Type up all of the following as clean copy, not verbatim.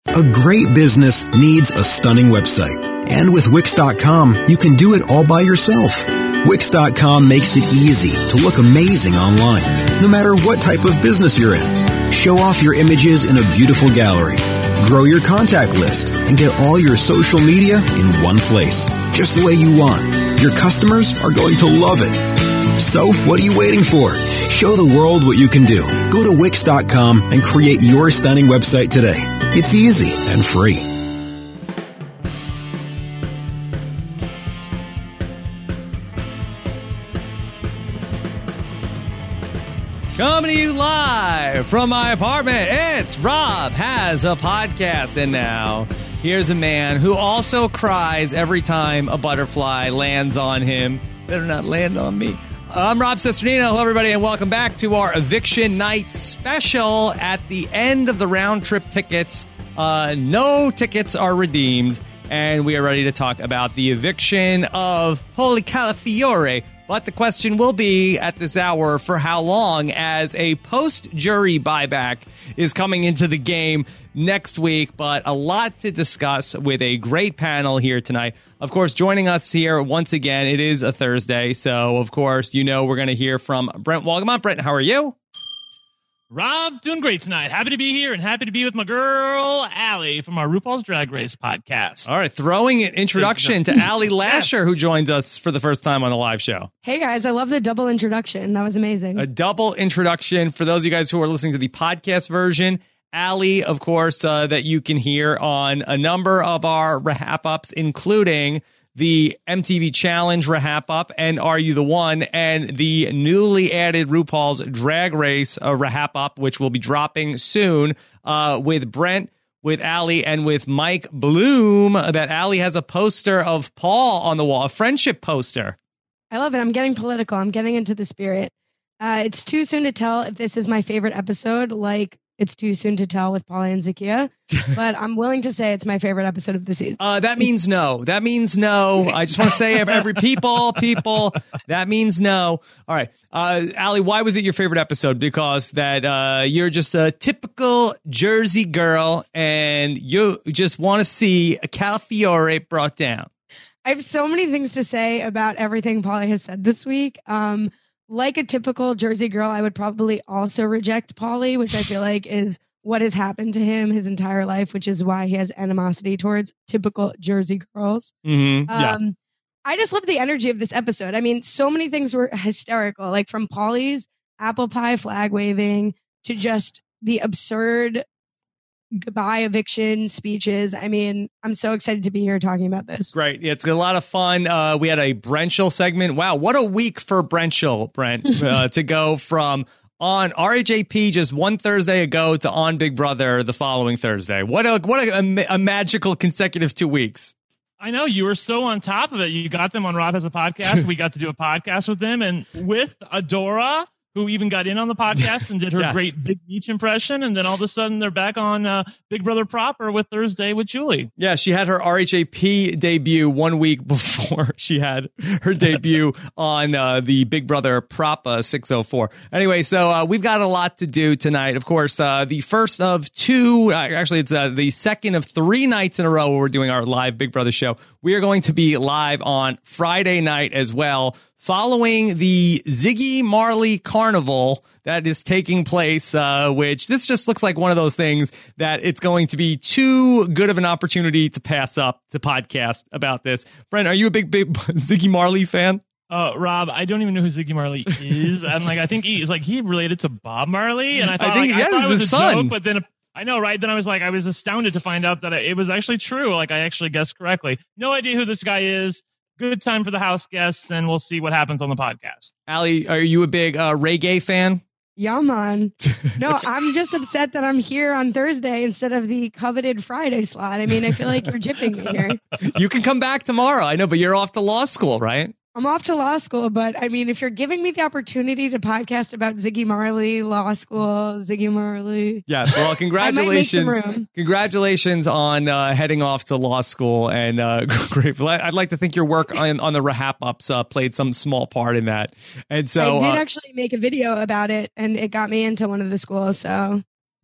A great business needs a stunning website. And with Wix.com, you can do it all by yourself. Wix.com makes it easy to look amazing online, no matter what type of business you're in. Show off your images in a beautiful gallery. Grow your contact list and get all your social media in one place, just the way you want. Your customers are going to love it. So, what are you waiting for? Show the world what you can do. Go to Wix.com and create your stunning website today. It's easy and free. Coming to you live from my apartment, it's Rob Has a Podcast. And now, here's a man who also cries every time a butterfly lands on him. Better not land on me. I'm Rob Cesternino. Hello, everybody, and welcome back to our Eviction Night special. At the end of the round trip tickets, no tickets are redeemed, and we are ready to talk about the eviction of Paulie Calafiore. But the question will be at this hour for how long, as a post-jury buyback is coming into the game next week. But a lot to discuss with a great panel here tonight. Of course, joining us here once again, it is a Thursday. So, of course, you know we're going to hear from Brent Walgamont. Brent, how are you? Rob, doing great tonight. Happy to be here and happy to be with my girl, Allie, from our RuPaul's Drag Race podcast. All right, throwing an introduction to Allie Lasher, who joins us for the first time on the live show. Hey, guys, I love the double introduction. That was amazing. A double introduction for those of you guys who are listening to the podcast version. Allie, of course, that you can hear on a number of our wrap-ups, including the MTV Challenge wrap-up and Are You the One, and the newly added RuPaul's Drag Race wrap-up, which will be dropping soon with Brent, with Allie, and with Mike Bloom. That Allie has a poster of Paul on the wall, a friendship poster. I love it. I'm getting political. I'm getting into the spirit. It's too soon to tell if this is my favorite episode, like it's too soon to tell with Paulie and Zakia, but I'm willing to say it's my favorite episode of the season. That means no. That means no. I just want to say every people, that means no. All right. Allie, why was it your favorite episode? Because that you're just a typical Jersey girl and you just want to see a Calafiore brought down. I have so many things to say about everything Paulie has said this week. Like a typical Jersey girl, I would probably also reject Paulie, which I feel like is what has happened to him his entire life, which is why he has animosity towards typical Jersey girls. Mm-hmm. Yeah. I just love the energy of this episode. I mean, so many things were hysterical, like from Paulie's apple pie flag waving to just the absurd goodbye eviction speeches. I mean, I'm so excited to be here talking about this. Great. Yeah, it's a lot of fun. We had a Brentshell segment. Wow, what a week for Brentshell, Brent, to go from on RHAP just one Thursday ago to on Big Brother the following Thursday. What a magical consecutive 2 weeks. I know, you were so on top of it. You got them on Rob Has a Podcast. We got to do a podcast with them, and with Adora, who even got in on the podcast and did her great Big Beach impression. And then all of a sudden they're back on Big Brother proper with Thursday with Julie. Yeah, she had her RHAP debut 1 week before she had her debut on the Big Brother prop 604. Anyway, so we've got a lot to do tonight. Of course, the first of two, actually it's the second of 3 nights in a row where we're doing our live Big Brother show. We are going to be live on Friday night as well, following the Ziggy Marley Carnival that is taking place, which this just looks like one of those things that it's going to be too good of an opportunity to pass up to podcast about this. Brent, are you a big Ziggy Marley fan? Rob, I don't even know who Ziggy Marley is. I'm like, I think he's related to Bob Marley, and I thought it was a joke, but then I know, right? Then I was astounded to find out that it was actually true. Like, I actually guessed correctly. No idea who this guy is. Good time for the house guests, and we'll see what happens on the podcast. Allie, are you a big reggae fan? Yeah, man. No, I'm just upset that I'm here on Thursday instead of the coveted Friday slot. I mean, I feel like you're gypping me here. You can come back tomorrow. I know, but you're off to law school, right? I'm off to law school, but I mean, if you're giving me the opportunity to podcast about Ziggy Marley, law school, Ziggy Marley. Yes, well, congratulations. Congratulations on heading off to law school. And great. I'd like to think your work on the wrap-ups played some small part in that. And so I did actually make a video about it, and it got me into one of the schools. So yeah.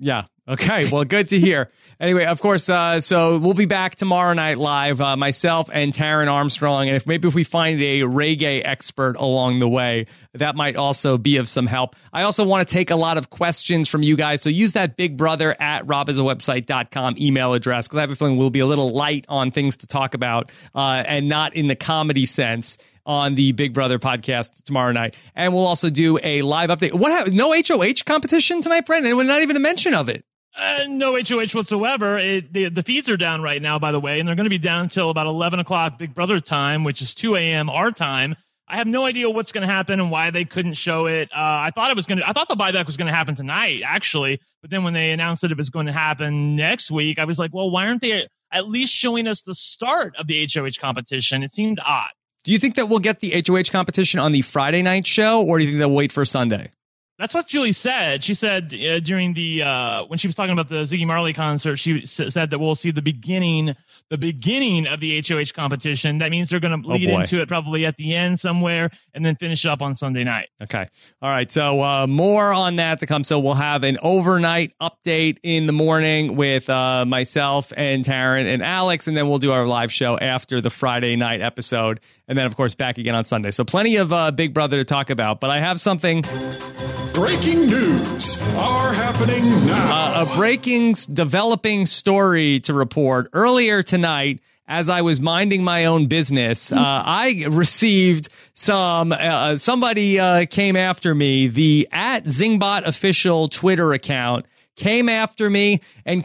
Okay, well, good to hear. Anyway, of course, so we'll be back tomorrow night live, myself and Taryn Armstrong. And if we find a reggae expert along the way, that might also be of some help. I also want to take a lot of questions from you guys. So use that bigbrother@robisawebsite.com email address, because I have a feeling we'll be a little light on things to talk about and not in the comedy sense on the Big Brother podcast tomorrow night. And we'll also do a live update. What happened? No HOH competition tonight, Brent? And not even a mention of it. No HOH whatsoever. The feeds are down right now, by the way, and they're going to be down until about 11 o'clock Big Brother time, which is 2 a.m. our time. I have no idea what's going to happen and why they couldn't show it. I thought the buyback was going to happen tonight, actually. But then when they announced that it was going to happen next week, I was like, well, why aren't they at least showing us the start of the HOH competition? It seemed odd. Do you think that we'll get the HOH competition on the Friday night show, or do you think they'll wait for Sunday? That's what Julie said. She said during when she was talking about the Ziggy Marley concert, she said that we'll see the beginning of the HOH competition. That means they're going to lead into it probably at the end somewhere and then finish up on Sunday night. Okay. All right. So more on that to come. So we'll have an overnight update in the morning with myself and Taryn and Alex, and then we'll do our live show after the Friday night episode. And then, of course, back again on Sunday. So plenty of Big Brother to talk about. But I have something. Breaking news are happening now. A developing story to report. Earlier tonight, as I was minding my own business, I received somebody came after me. The @Zingbot official Twitter account came after me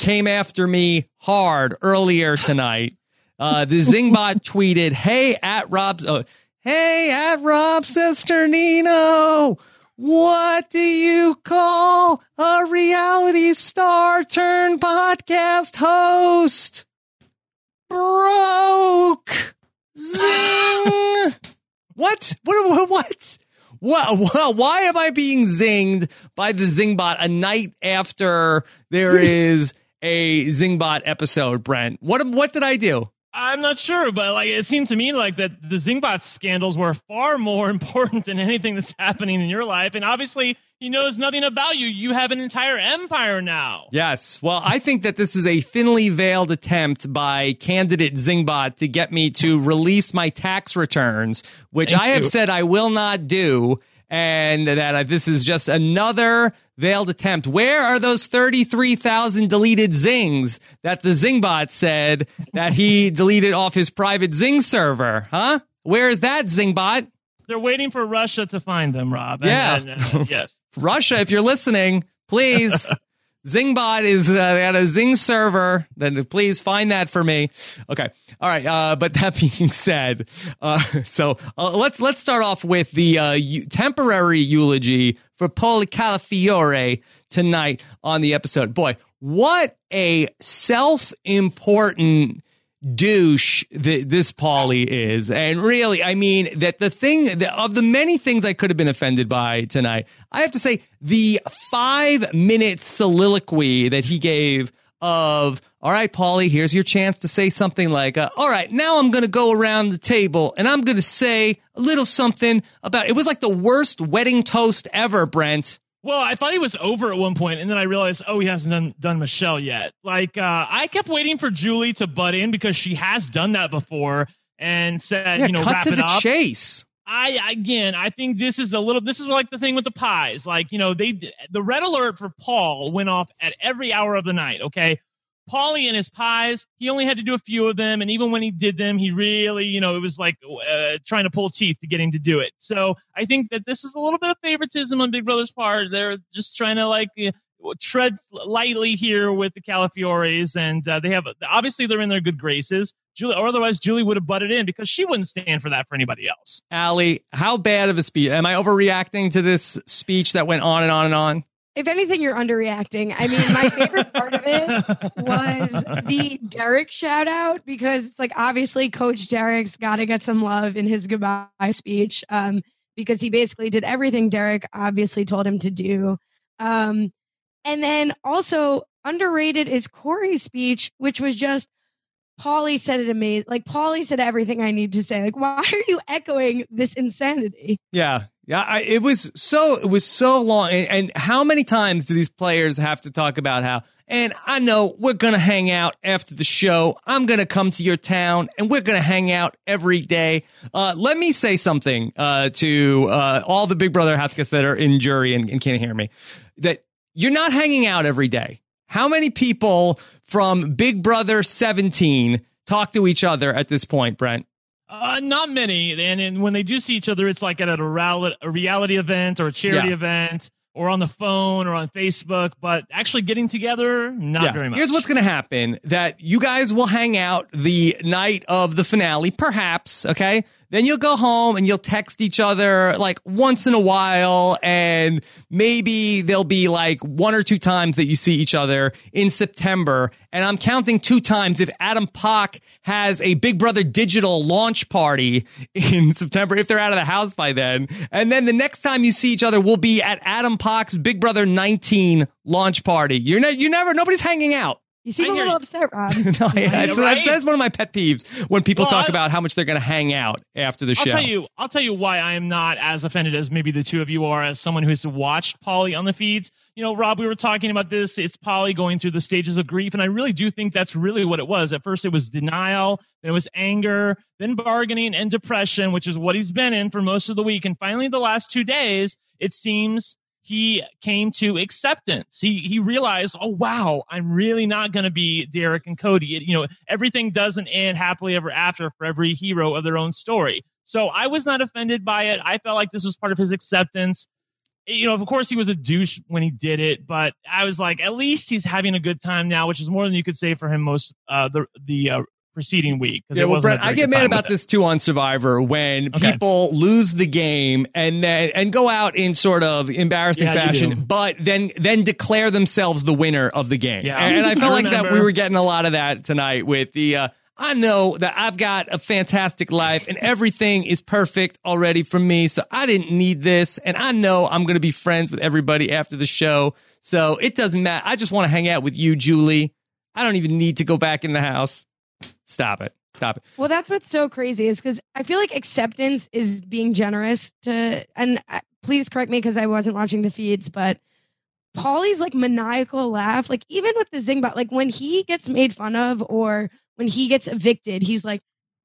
hard earlier tonight. The Zingbot tweeted, Hey, @Rob Cesternino. What do you call a reality star turned podcast host? Broke. Zing. What? Why am I being zinged by the Zingbot a night after there is a Zingbot episode, Brent? What did I do? I'm not sure, but it seemed to me like that the Zingbot scandals were far more important than anything that's happening in your life. And obviously, he knows nothing about you. You have an entire empire now. Yes. Well, I think that this is a thinly veiled attempt by candidate Zingbot to get me to release my tax returns, which I have said I will not do. And that this is just another veiled attempt. Where are those 33,000 deleted zings that the Zingbot said that he deleted off his private Zing server? Huh? Where is that, Zingbot? They're waiting for Russia to find them, Rob. Yes. Russia, if you're listening, please. Zingbot is at a Zing server. Then please find that for me. Okay. All right. But that being said, so let's start off with the temporary eulogy for Paulie Calafiore tonight on the episode. Boy, what a self-important douche this Paulie is. And really, I mean, that the thing of the many things I could have been offended by tonight, I have to say the 5-minute soliloquy that he gave of, all right, Paulie, here's your chance to say something like, all right, now I'm going to go around the table and I'm going to say a little something about, it was like the worst wedding toast ever, Brent. Well, I thought he was over at one point, and then I realized, he hasn't done Michelle yet. I kept waiting for Julie to butt in because she has done that before and said, cut wrap to it the up. chase. I think this is like the thing with the pies. The red alert for Paul went off at every hour of the night. Okay. Paulie and his pies, he only had to do a few of them. And even when he did them, he really, it was like trying to pull teeth to get him to do it. So I think that this is a little bit of favoritism on Big Brother's part. They're just trying to tread lightly here with the Calafiores. And obviously they're in their good graces. Julie, or otherwise Julie would have butted in because she wouldn't stand for that for anybody else. Allie, how bad of a speech? Am I overreacting to this speech that went on and on and on? If anything, you're underreacting. I mean, my favorite part of it was the Derek shout out, because it's obviously Coach Derek's got to get some love in his goodbye speech, because he basically did everything Derek obviously told him to do. And then also underrated is Corey's speech, which was just, Paulie said it amazing. Paulie said everything I need to say. Why are you echoing this insanity? Yeah. Yeah, it was so long. And how many times do these players have to talk about how, and I know we're going to hang out after the show. I'm going to come to your town and we're going to hang out every day. Let me say something to all the Big Brother Hathkas that are in jury and can't hear me, that you're not hanging out every day. How many people from Big Brother 17 talk to each other at this point, Brent? Not many. And when they do see each other, it's like at a reality event or a charity event or on the phone or on Facebook. But actually getting together, not very much. Here's what's going to happen, that you guys will hang out the night of the finale, perhaps, okay? Then you'll go home and you'll text each other like once in a while, and maybe there'll be like 1 or 2 times that you see each other in September. And I'm counting 2 times if Adam Poch has a Big Brother digital launch party in September, if they're out of the house by then. And then the next time you see each other will be at Adam Poch's Big Brother 19 launch party. Nobody's hanging out. You seem a little upset, Rob. That's one of my pet peeves when people talk about how much they're going to hang out after the show. I'll tell you why I am not as offended as maybe the two of you are, as someone who's watched Paulie on the feeds. You know, Rob, we were talking about this. It's Paulie going through the stages of grief, and I really do think that's really what it was. At first, it was denial, then it was anger, then bargaining and depression, which is what he's been in for most of the week. And finally, the last 2 days, it seems he came to acceptance. He realized, oh, wow, I'm really not going to be Derek and Cody. Everything doesn't end happily ever after for every hero of their own story. So I was not offended by it. I felt like this was part of his acceptance. Of course, he was a douche when he did it, but I was like, at least he's having a good time now, which is more than you could say for him most the preceding week. Brent, I get mad about this too on Survivor when people lose the game and go out in sort of embarrassing fashion, but then declare themselves the winner of the game. Yeah. And I felt like that we were getting a lot of that tonight with the I know that I've got a fantastic life and everything is perfect already for me, so I didn't need this, and I know I'm going to be friends with everybody after the show, so it doesn't matter. I just want to hang out with you, Julie. I don't even need to go back in the house. Stop it. Well, that's what's so crazy is because I feel like acceptance is being generous to, and please correct me because I wasn't watching the feeds, but Paulie's like maniacal laugh, like even with the Zingbot, like when he gets made fun of or when he gets evicted, he's like,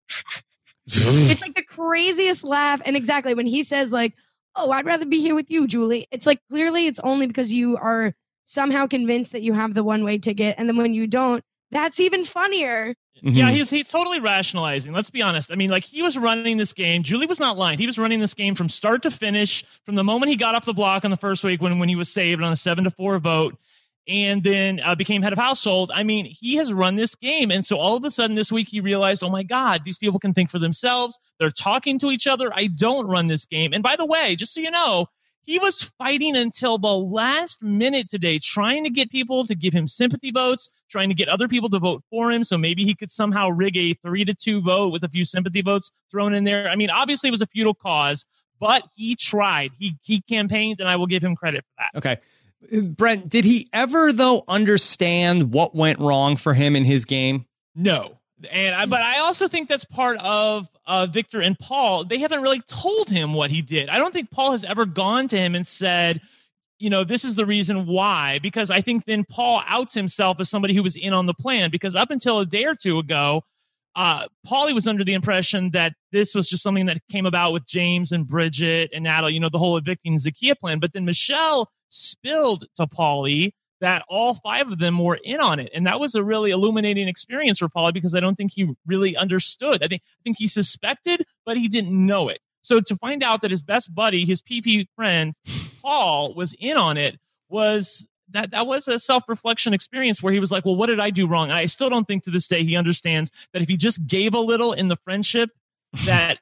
it's like the craziest laugh. And exactly when he says like, oh, I'd rather be here with you, Julie. It's like, clearly it's only because you are somehow convinced that you have the one-way ticket. And then when you don't, that's even funnier. Mm-hmm. Yeah, he's totally rationalizing. Let's be honest. I mean, like, he was running this game. Julie was not lying. He was running this game from start to finish, from the moment he got off the block on the first week when he was saved on a 7-4 vote, and then became head of household. I mean, he has run this game. And so all of a sudden this week he realized, oh my God, these people can think for themselves. They're talking to each other. I don't run this game. And by the way, just so you know, he was fighting until the last minute today, trying to get people to give him sympathy votes, trying to get other people to vote for him. So maybe he could somehow rig a 3-2 vote with a few sympathy votes thrown in there. I mean, obviously it was a futile cause, but he tried. He campaigned, and I will give him credit for that. Okay. Brent, did he ever, though, understand what went wrong for him in his game? No. But I also think that's part of Victor and Paul. They haven't really told him what he did. I don't think Paul has ever gone to him and said, this is the reason why, because I think then Paul outs himself as somebody who was in on the plan, because up until a day or two ago, Paulie was under the impression that this was just something that came about with James and Bridget and Natalie, the whole evicting Zakia plan. But then Michelle spilled to Paulie that all 5 of them were in on it. And that was a really illuminating experience for Paulie, because I don't think he really understood. I think he suspected, but he didn't know it. So to find out that his best buddy, his PP friend, Paul, was in on it, was that was a self-reflection experience where he was like, well, what did I do wrong? And I still don't think to this day he understands that if he just gave a little in the friendship, that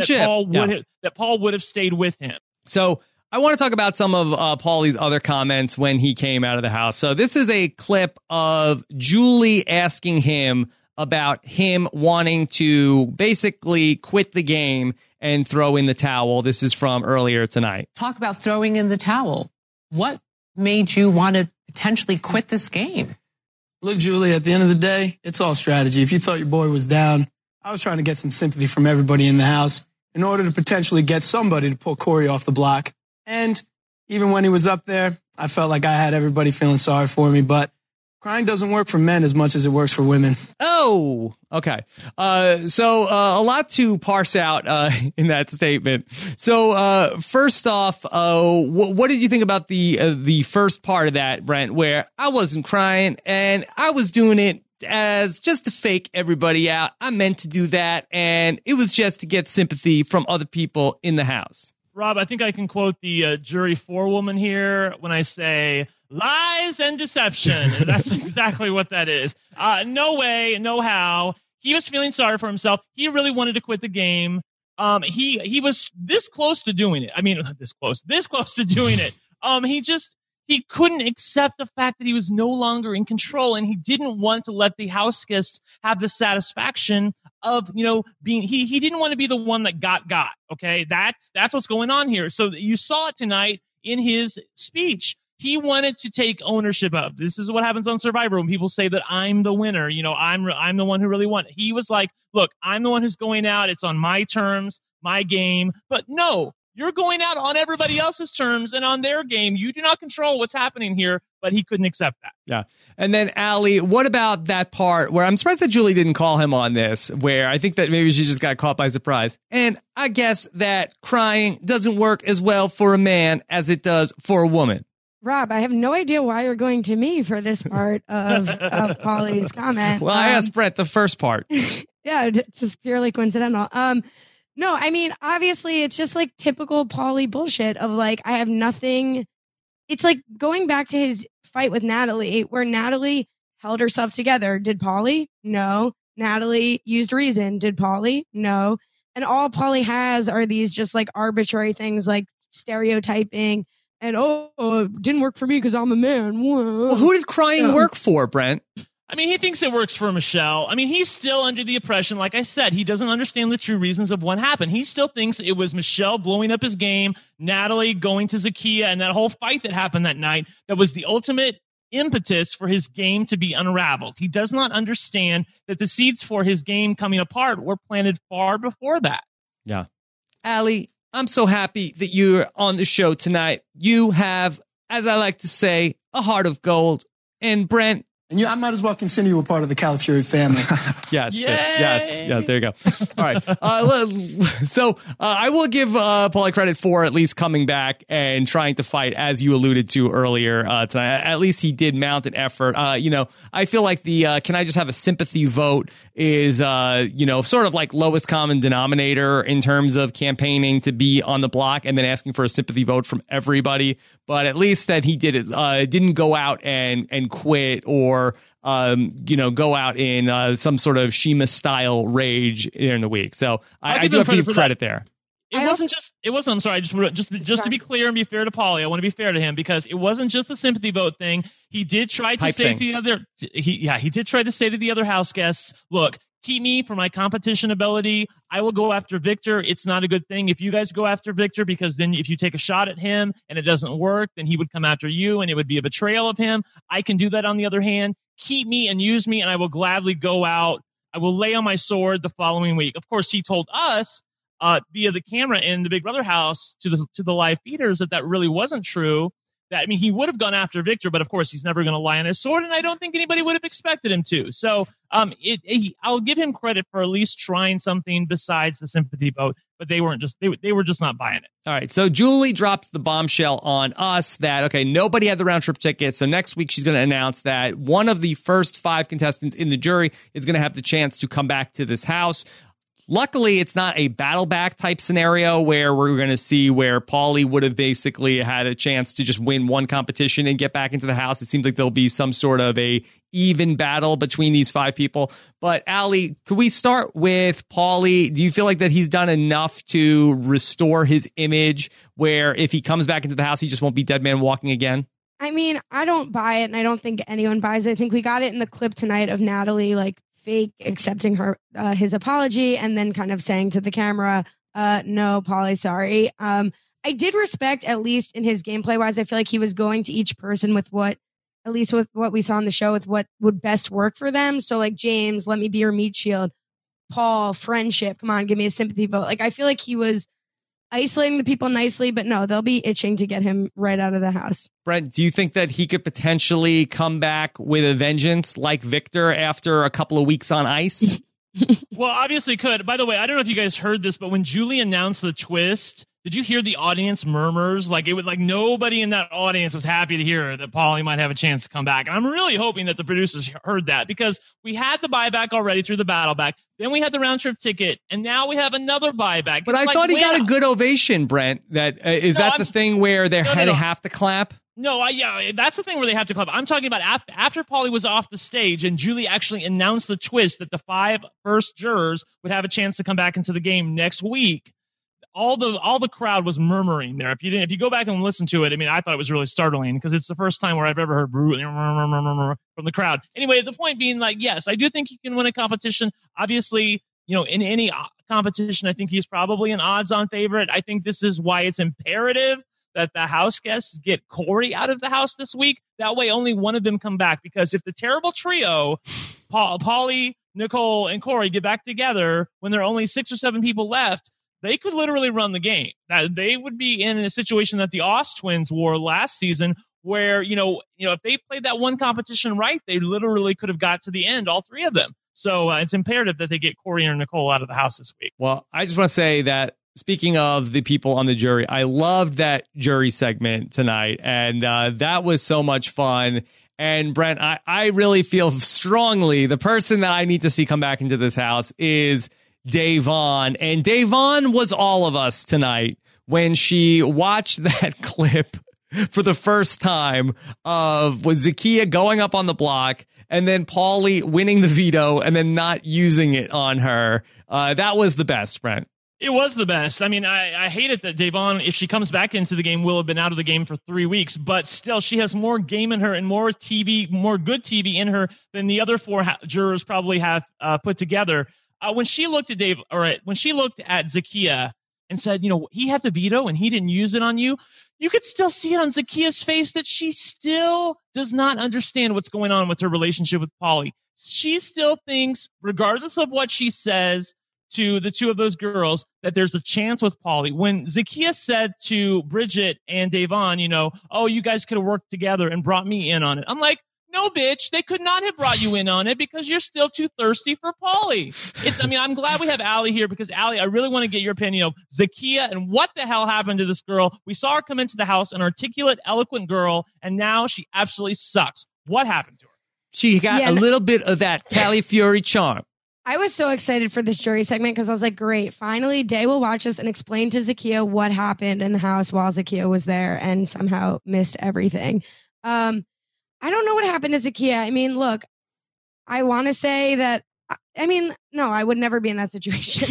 Paul would have stayed with him. So I want to talk about some of Paulie's other comments when he came out of the house. So this is a clip of Julie asking him about him wanting to basically quit the game and throw in the towel. This is from earlier tonight. Talk about throwing in the towel. What made you want to potentially quit this game? Look, Julie, at the end of the day, it's all strategy. If you thought your boy was down, I was trying to get some sympathy from everybody in the house. in order to potentially get somebody to pull Corey off the block. And even when he was up there, I felt like I had everybody feeling sorry for me, but crying doesn't work for men as much as it works for women. Oh, okay. So a lot to parse out in that statement. So first off, what did you think about the first part of that, Brent, where I wasn't crying and I was doing it as just to fake everybody out? I meant to do that, and it was just to get sympathy from other people in the house. Rob, I think I can quote the jury forewoman here when I say lies and deception. And that's exactly what that is. No way, no how. He was feeling sorry for himself. He really wanted to quit the game. He was this close to doing it. I mean, this close to doing it. He couldn't accept the fact that he was no longer in control, and he didn't want to let the house guests have the satisfaction of, being, he didn't want to be the one that got. Okay. That's what's going on here. So you saw it tonight in his speech. He wanted to take ownership of. This is what happens on Survivor when people say that I'm the winner. I'm the one who really won. He was like, look, I'm the one who's going out. It's on my terms, my game. But no, you're going out on everybody else's terms and on their game. You do not control what's happening here, but he couldn't accept that. Yeah. And then, Allie, what about that part where I'm surprised that Julie didn't call him on this, where I think that maybe she just got caught by surprise. And I guess that crying doesn't work as well for a man as it does for a woman. Rob, I have no idea why you're going to me for this part of Paulie's comment. Well, I asked Brett the first part. Yeah, it's just purely coincidental. No, I mean, obviously, it's just like typical Paulie bullshit of like, I have nothing. It's like going back to his fight with Natalie, where Natalie held herself together. Did Paulie? No. Natalie used reason. Did Paulie? No. And all Paulie has are these just like arbitrary things like stereotyping and, it didn't work for me because I'm a man. Well, who did crying work for, Brent? I mean, he thinks it works for Michelle. I mean, he's still under the impression, like I said, he doesn't understand the true reasons of what happened. He still thinks it was Michelle blowing up his game, Natalie going to Zakia, and that whole fight that happened that night that was the ultimate impetus for his game to be unraveled. He does not understand that the seeds for his game coming apart were planted far before that. Yeah. Allie, I'm so happy that you're on the show tonight. You have, as I like to say, a heart of gold. And Brent, and I might as well consider you a part of the Calafiori family. Yes. Yeah, there you go. All right. So I will give Paulie credit for at least coming back and trying to fight, as you alluded to earlier tonight. At least he did mount an effort. I feel like the can I just have a sympathy vote is, sort of like lowest common denominator in terms of campaigning to be on the block and then asking for a sympathy vote from everybody. But at least that he did it, didn't go out and quit or go out in some sort of Shima style rage in the week. So I do have to give credit there. I'm sorry, just to be clear and be fair to Paulie, I want to be fair to him because it wasn't just a sympathy vote thing. He did try to say to the other house guests, look, keep me for my competition ability. I will go after Victor. It's not a good thing if you guys go after Victor, because then if you take a shot at him and it doesn't work, then he would come after you and it would be a betrayal of him. I can do that on the other hand. Keep me and use me, and I will gladly go out. I will lay on my sword the following week. Of course, he told us via the camera in the Big Brother house to the live feeders that really wasn't true. He would have gone after Victor, but of course he's never going to lie on his sword, and I don't think anybody would have expected him to. So I'll give him credit for at least trying something besides the sympathy vote, but they were just not buying it. All right, so Julie drops the bombshell on us that, nobody had the round trip ticket, so next week she's going to announce that one of the first 5 contestants in the jury is going to have the chance to come back to this house. Luckily, it's not a battle back type scenario where we're going to see where Paulie would have basically had a chance to just win one competition and get back into the house. It seems like there'll be some sort of a even battle between these 5 people. But Allie, could we start with Paulie? Do you feel like that he's done enough to restore his image where if he comes back into the house, he just won't be dead man walking again? I mean, I don't buy it, and I don't think anyone buys it. I think we got it in the clip tonight of Natalie, fake accepting his apology and then kind of saying to the camera, no, Paulie, sorry. I did respect, at least in his gameplay wise, I feel like he was going to each person with what we saw on the show, with what would best work for them. So like, James, let me be your meat shield. Paul friendship. Come on, give me a sympathy vote. Like, I feel like he was isolating the people nicely, but no, they'll be itching to get him right out of the house. Brent, do you think that he could potentially come back with a vengeance like Victor after a couple of weeks on ice? Well, obviously could. By the way, I don't know if you guys heard this, but when Julie announced the twist, did you hear the audience murmurs? Like, it was like nobody in that audience was happy to hear that Paulie might have a chance to come back. And I'm really hoping that the producers heard that, because we had the buyback already through the battle back. Then we had the round trip ticket, and now we have another buyback. But I thought he got a good ovation, Brent. The thing where they have to clap? No, that's the thing where they have to clap. I'm talking about after Paulie was off the stage and Julie actually announced the twist that the 5 first jurors would have a chance to come back into the game next week. All the crowd was murmuring there. If you go back and listen to it, I mean, I thought it was really startling because it's the first time where I've ever heard from the crowd. Anyway, the point being, like, yes, I do think he can win a competition. Obviously, in any competition, I think he's probably an odds-on favorite. I think this is why it's imperative that the house guests get Corey out of the house this week. That way, only one of them come back. Because if the terrible trio, Paulie, Nicole, and Corey, get back together when there are only 6 or 7 people left, they could literally run the game. That they would be in a situation that the Oz twins wore last season, where if they played that one competition right, they literally could have got to the end, all 3 of them. So it's imperative that they get Corey and Nicole out of the house this week. Well, I just want to say that, speaking of the people on the jury, I loved that jury segment tonight, and that was so much fun. And Brent, I really feel strongly the person that I need to see come back into this house is Da'Vonne. And Da'Vonne was all of us tonight when she watched that clip for the first time of Zakia going up on the block and then Paulie winning the veto and then not using it on her. That was the best, Brent. It was the best. I mean, I hate it that Da'Vonne, if she comes back into the game, will have been out of the game for 3 weeks, but still she has more game in her and more good TV in her than the other 4 jurors probably have put together. When she looked at Zakia and said, he had the veto and he didn't use it on you, you could still see it on Zakia's face that she still does not understand what's going on with her relationship with Paulie. She still thinks, regardless of what she says to the 2 of those girls, that there's a chance with Paulie. When Zakia said to Bridget and Da'Vonne, oh, you guys could have worked together and brought me in on it, I'm like, no, bitch, they could not have brought you in on it because you're still too thirsty for Paulie. I'm glad we have Allie here because, Allie, I really want to get your opinion of Zakia and what the hell happened to this girl. We saw her come into the house, an articulate, eloquent girl, and now she absolutely sucks. What happened to her? She got a little bit of that Callie Fiori charm. I was so excited for this jury segment because I was like, great, finally Day will watch us and explain to Zakia what happened in the house while Zakia was there and somehow missed everything. I don't know what happened to Zakia. I mean, look, I want to say that, no, I would never be in that situation.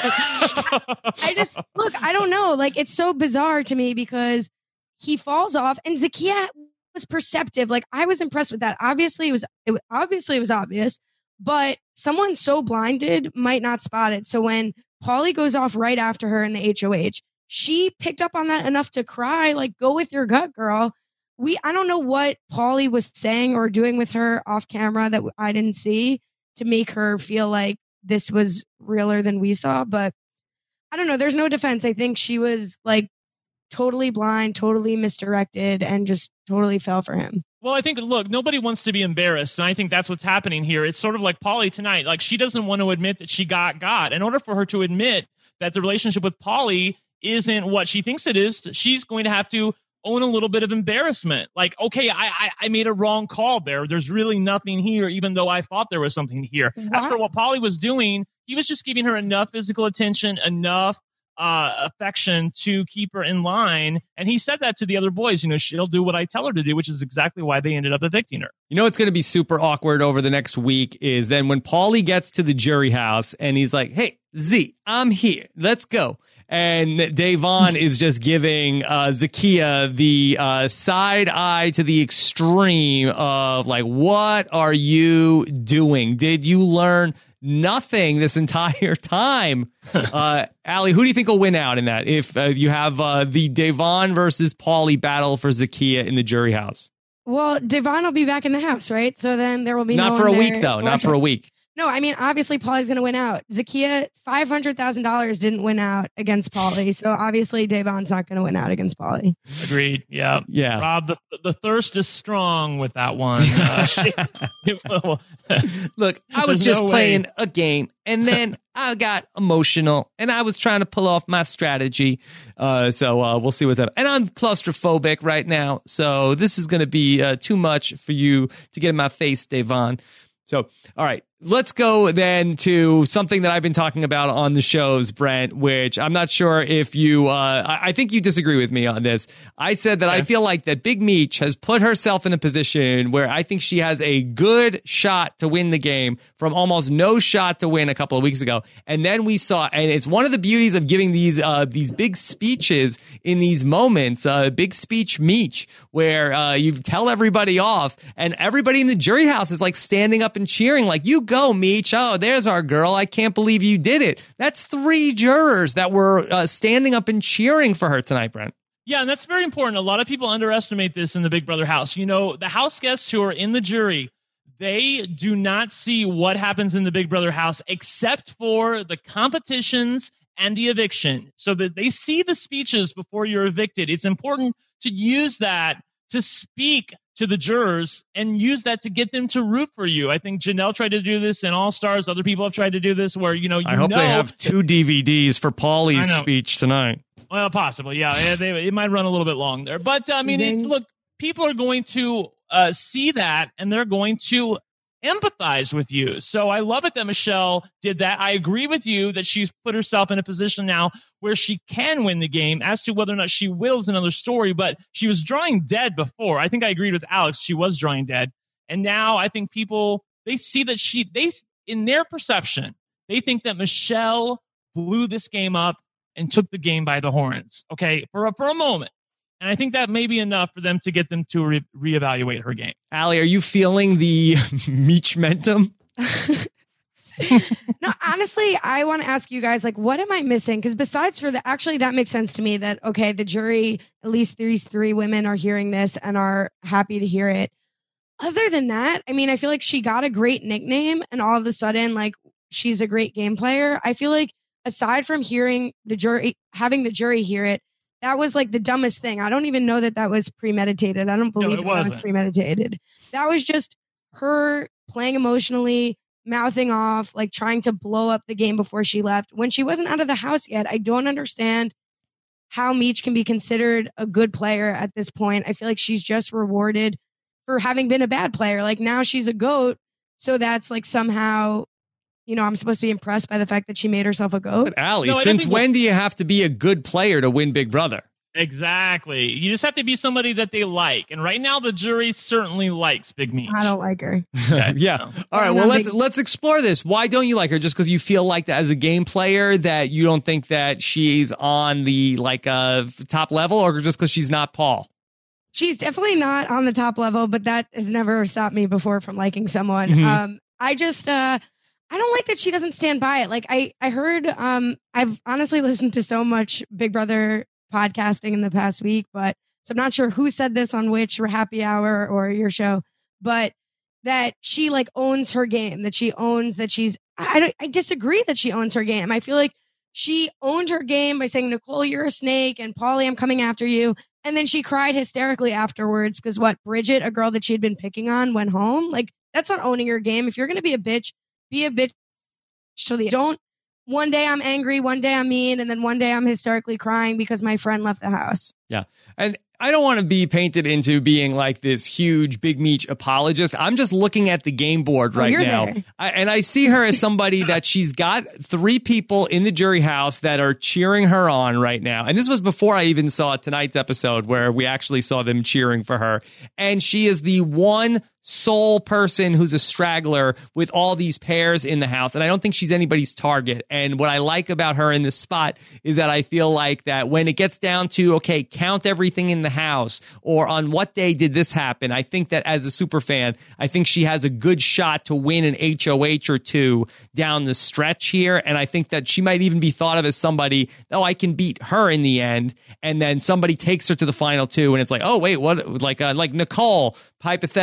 I don't know. Like, it's so bizarre to me because he falls off and Zakia was perceptive. Like, I was impressed with that. Obviously, it was obvious, but someone so blinded might not spot it. So when Paulie goes off right after her in the HOH, she picked up on that enough to cry, like, go with your gut, girl. I don't know what Paulie was saying or doing with her off camera that I didn't see to make her feel like this was realer than we saw, but I don't know. There's no defense. I think she was like totally blind, totally misdirected, and just totally fell for him. Well, I think, look, nobody wants to be embarrassed, and I think that's what's happening here. It's sort of like Paulie tonight. Like, she doesn't want to admit that she got. In order for her to admit that the relationship with Paulie isn't what she thinks it is, she's going to have to own a little bit of embarrassment. Like, okay, I made a wrong call there. There's really nothing here, even though I thought there was something here. What? As for what Paulie was doing, he was just giving her enough physical attention, enough affection to keep her in line. And he said that to the other boys, she'll do what I tell her to do, which is exactly why they ended up evicting her. It's going to be super awkward over the next week is then when Paulie gets to the jury house and he's like, hey, Z, I'm here. Let's go. And Da'Vonne is just giving Zakia the side eye to the extreme of like, what are you doing? Did you learn nothing this entire time? Allie, who do you think will win out in that if you have the Da'Vonne versus Paulie battle for Zakia in the jury house? Well, Da'Vonne will be back in the house, right? So then there will be not for a week, though. Not for a week. No, I mean, obviously, Paulie's going to win out. Zakia, $500,000 didn't win out against Paulie. So obviously, Da'Vonne's not going to win out against Paulie. Agreed. Yeah. Yeah. Rob, the thirst is strong with that one. Look, I was just playing a game, and then I got emotional, and I was trying to pull off my strategy. So we'll see what's up. And I'm claustrophobic right now, so this is going to be too much for you to get in my face, Da'Vonne. So, all right, let's go then to something that I've been talking about on the shows, Brent, which I'm not sure if you, I think you disagree with me on this. I said that I feel like that Big Meech has put herself in a position where I think she has a good shot to win the game from almost no shot to win a couple of weeks ago. And then we saw, and it's one of the beauties of giving these big speeches in these moments, big speech Meech, where you tell everybody off and everybody in the jury house is like standing up and cheering like, you go, Meech. Oh, there's our girl. I can't believe you did it. That's 3 jurors that were standing up and cheering for her tonight, Brent. Yeah, and that's very important. A lot of people underestimate this in the Big Brother house. You know, the house guests who are in the jury, they do not see what happens in the Big Brother house except for the competitions and the eviction. So that they see the speeches before you're evicted. It's important to use that to speak to the jurors and use that to get them to root for you. I think Janelle tried to do this in All Stars. Other people have tried to do this where, I hope they have 2 DVDs for Paulie's speech tonight. Well, possibly. Yeah. It might run a little bit long there, but I mean, look, people are going to see that and they're going to empathize with you. So I love it that Michelle did that. I agree with you that she's put herself in a position now where she can win the game. As to whether or not she will is another story, but she was drawing dead before. I think I agreed with Alex. She was drawing dead. And now I think people, they see that in their perception, they think that Michelle blew this game up and took the game by the horns. Okay. For a moment. And I think that may be enough for them to get them to reevaluate her game. Allie, are you feeling the Meech-mentum? No, honestly, I want to ask you guys, like, what am I missing? Because besides for the, actually, that makes sense to me that, okay, the jury, at least these 3 women are hearing this and are happy to hear it. Other than that, I mean, I feel like she got a great nickname and all of a sudden, like, she's a great game player. I feel like aside from having the jury hear it, that was like the dumbest thing. I don't even know that was premeditated. I don't believe that was premeditated. That was just her playing emotionally, mouthing off, like trying to blow up the game before she left. When she wasn't out of the house yet, I don't understand how Meech can be considered a good player at this point. I feel like she's just rewarded for having been a bad player. Like now she's a GOAT. So that's like somehow, I'm supposed to be impressed by the fact that she made herself a GOAT. But Allie, since when do you have to be a good player to win Big Brother? Exactly. You just have to be somebody that they like. And right now, the jury certainly likes Big Meech. I don't like her. Yeah. All right. Well, let's explore this. Why don't you like her? Just because you feel like that as a game player that you don't think that she's on the top level, or just because she's not Paul? She's definitely not on the top level, but that has never stopped me before from liking someone. Mm-hmm. I don't like that she doesn't stand by it. Like I heard, I've honestly listened to so much Big Brother podcasting in the past week, so I'm not sure who said this on which Happy Hour or your show, but that she like owns her game, that she owns that she's, I disagree that she owns her game. I feel like she owned her game by saying, Nicole, you're a snake, and Paulie, I'm coming after you. And then she cried hysterically afterwards because Bridget, a girl that she'd been picking on, went home. Like that's not owning your game. If you're going to be a bitch till the don't. One day I'm angry, one day I'm mean, and then one day I'm hysterically crying because my friend left the house. Yeah. And I don't want to be painted into being like this huge Big Meech apologist. I'm just looking at the game board right now. And I see her as somebody that she's got 3 people in the jury house that are cheering her on right now. And this was before I even saw tonight's episode where we actually saw them cheering for her. And she is the one sole person who's a straggler with all these pairs in the house. And I don't think she's anybody's target. And what I like about her in this spot is that I feel like that when it gets down to, okay, count everything in the house, or on what day did this happen, I think that as a super fan, I think she has a good shot to win an HOH or 2 down the stretch here. And I think that she might even be thought of as somebody, I can beat her in the end. And then somebody takes her to the final 2 and it's like, oh, wait, what? Like Nicole, hypothetically,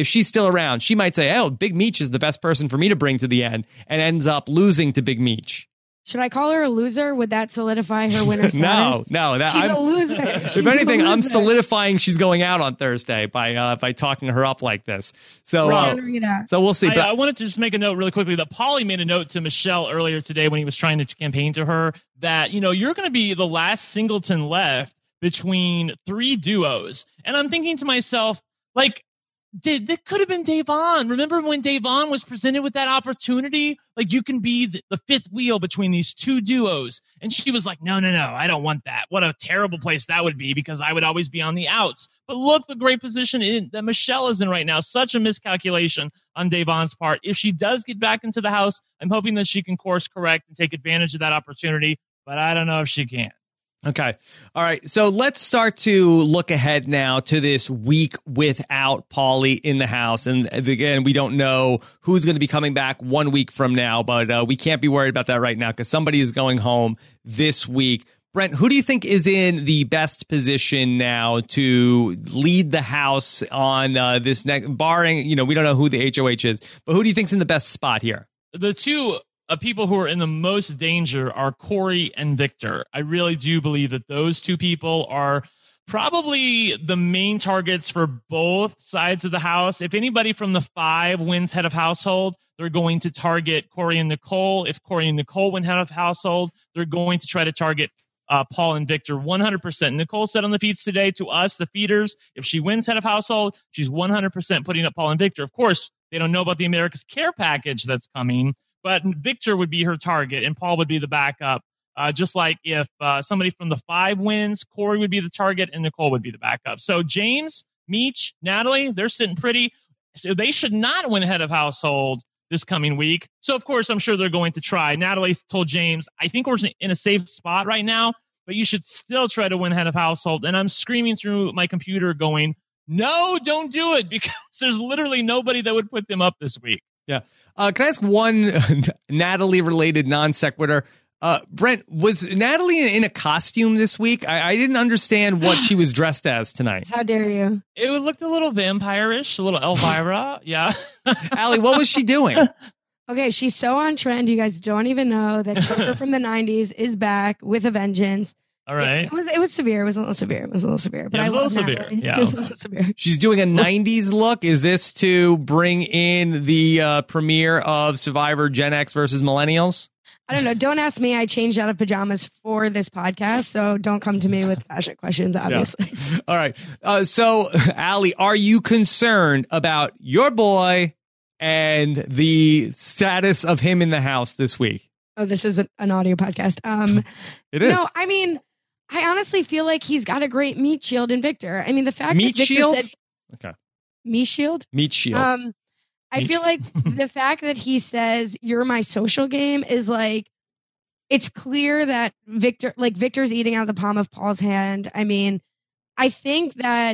if she's still around, she might say, oh, Big Meech is the best person for me to bring to the end, and ends up losing to Big Meech. Should I call her a loser? Would that solidify her winner status? No. She's a loser. If anything, I'm solidifying she's going out on Thursday by talking her up like this. So we'll see. I wanted to just make a note really quickly that Paulie made a note to Michelle earlier today when he was trying to campaign to her that, you're going to be the last singleton left between 3 duos. And I'm thinking to myself, like, that could have been Da'Vonne. Remember when Da'Vonne was presented with that opportunity? Like, you can be the fifth wheel between these 2 duos. And she was like, no, I don't want that. What a terrible place that would be, because I would always be on the outs. But look, the great position that Michelle is in right now. Such a miscalculation on Da'Vonne's part. If she does get back into the house, I'm hoping that she can course correct and take advantage of that opportunity. But I don't know if she can. Okay. All right. So let's start to look ahead now to this week without Paulie in the house. And again, we don't know who's going to be coming back 1 week from now, but we can't be worried about that right now because somebody is going home this week. Brent, who do you think is in the best position now to lead the house on this next, barring, we don't know who the HOH is, but who do you think's in the best spot here? The 2 people who are in the most danger are Corey and Victor. I really do believe that those 2 people are probably the main targets for both sides of the house. If anybody from the 5 wins head of household, they're going to target Corey and Nicole. If Corey and Nicole win head of household, they're going to try to target Paul and Victor 100%. Nicole said on the feeds today to us, the feeders, if she wins head of household, she's 100% putting up Paul and Victor. Of course, they don't know about the America's Care package that's coming, but Victor would be her target and Paul would be the backup. Just like if somebody from the 5 wins, Corey would be the target and Nicole would be the backup. So James, Meech, Natalie, they're sitting pretty. So they should not win head of household this coming week. So, of course, I'm sure they're going to try. Natalie told James, I think we're in a safe spot right now, but you should still try to win head of household. And I'm screaming through my computer going, no, don't do it, because there's literally nobody that would put them up this week. Yeah. Can I ask one Natalie-related non sequitur? Brent, was Natalie in a costume this week? I didn't understand what she was dressed as tonight. How dare you? It looked a little vampire-ish, a little Elvira. Yeah. Allie, what was she doing? Okay, she's so on trend. You guys don't even know that Joker from the 90s is back with a vengeance. All right. It was severe. It was a little severe. But it was a little severe. Yeah. It was a little severe. She's doing a 90s look. Is this to bring in the premiere of Survivor Gen X versus Millennials? I don't know. Don't ask me. I changed out of pajamas for this podcast, so don't come to me with fashion questions, obviously. Yeah. All right. So, Allie, are you concerned about your boy and the status of him in the house this week? Oh, this is an audio podcast. It is. No, I mean, I honestly feel like he's got a great meat shield in Victor. I mean, the fact meat that Victor shield? said... Okay. Meat shield? Meat shield. I feel like the fact that he says you're my social game is like, it's clear that Victor's eating out of the palm of Paul's hand. I mean, I think that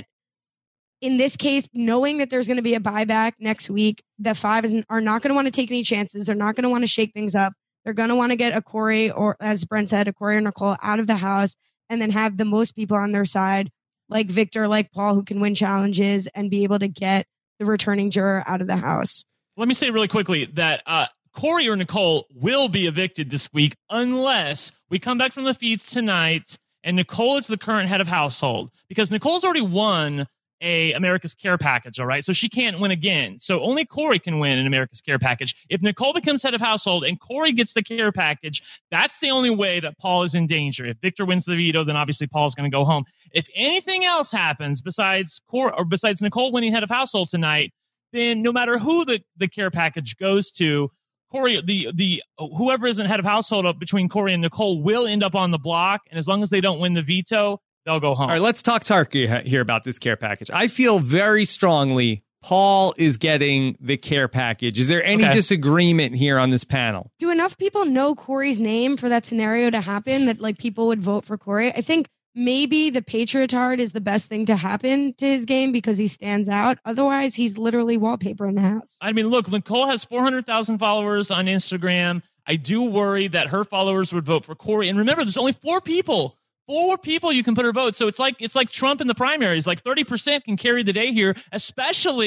in this case, knowing that there's going to be a buyback next week, the 5 are not going to want to take any chances. They're not going to want to shake things up. They're going to want to get a Corey, or as Brent said, a Corey or Nicole out of the house, and then have the most people on their side, like Victor, like Paul, who can win challenges and be able to get the returning juror out of the house. Let me say really quickly that Corey or Nicole will be evicted this week unless we come back from the feeds tonight and Nicole is the current head of household, because Nicole's already won a America's Care package, all right? So she can't win again. So only Corey can win an America's Care package. If Nicole becomes head of household and Corey gets the care package, that's the only way that Paul is in danger. If Victor wins the veto, then obviously Paul's going to go home. If anything else happens besides Nicole winning head of household tonight, then no matter who the care package goes to, Corey, the whoever isn't head of household between Corey and Nicole will end up on the block, and as long as they don't win the veto, they'll go home. All right, let's talk turkey here about this care package. I feel very strongly Paul is getting the care package. Is there any disagreement here on this panel? Do enough people know Corey's name for that scenario to happen that like people would vote for Corey? I think maybe the Patriotard is the best thing to happen to his game because he stands out. Otherwise, he's literally wallpaper in the house. I mean, look, Nicole has 400,000 followers on Instagram. I do worry that her followers would vote for Corey. And remember, there's only 4 people you can put her vote. So it's like Trump in the primaries. Like 30% can carry the day here, especially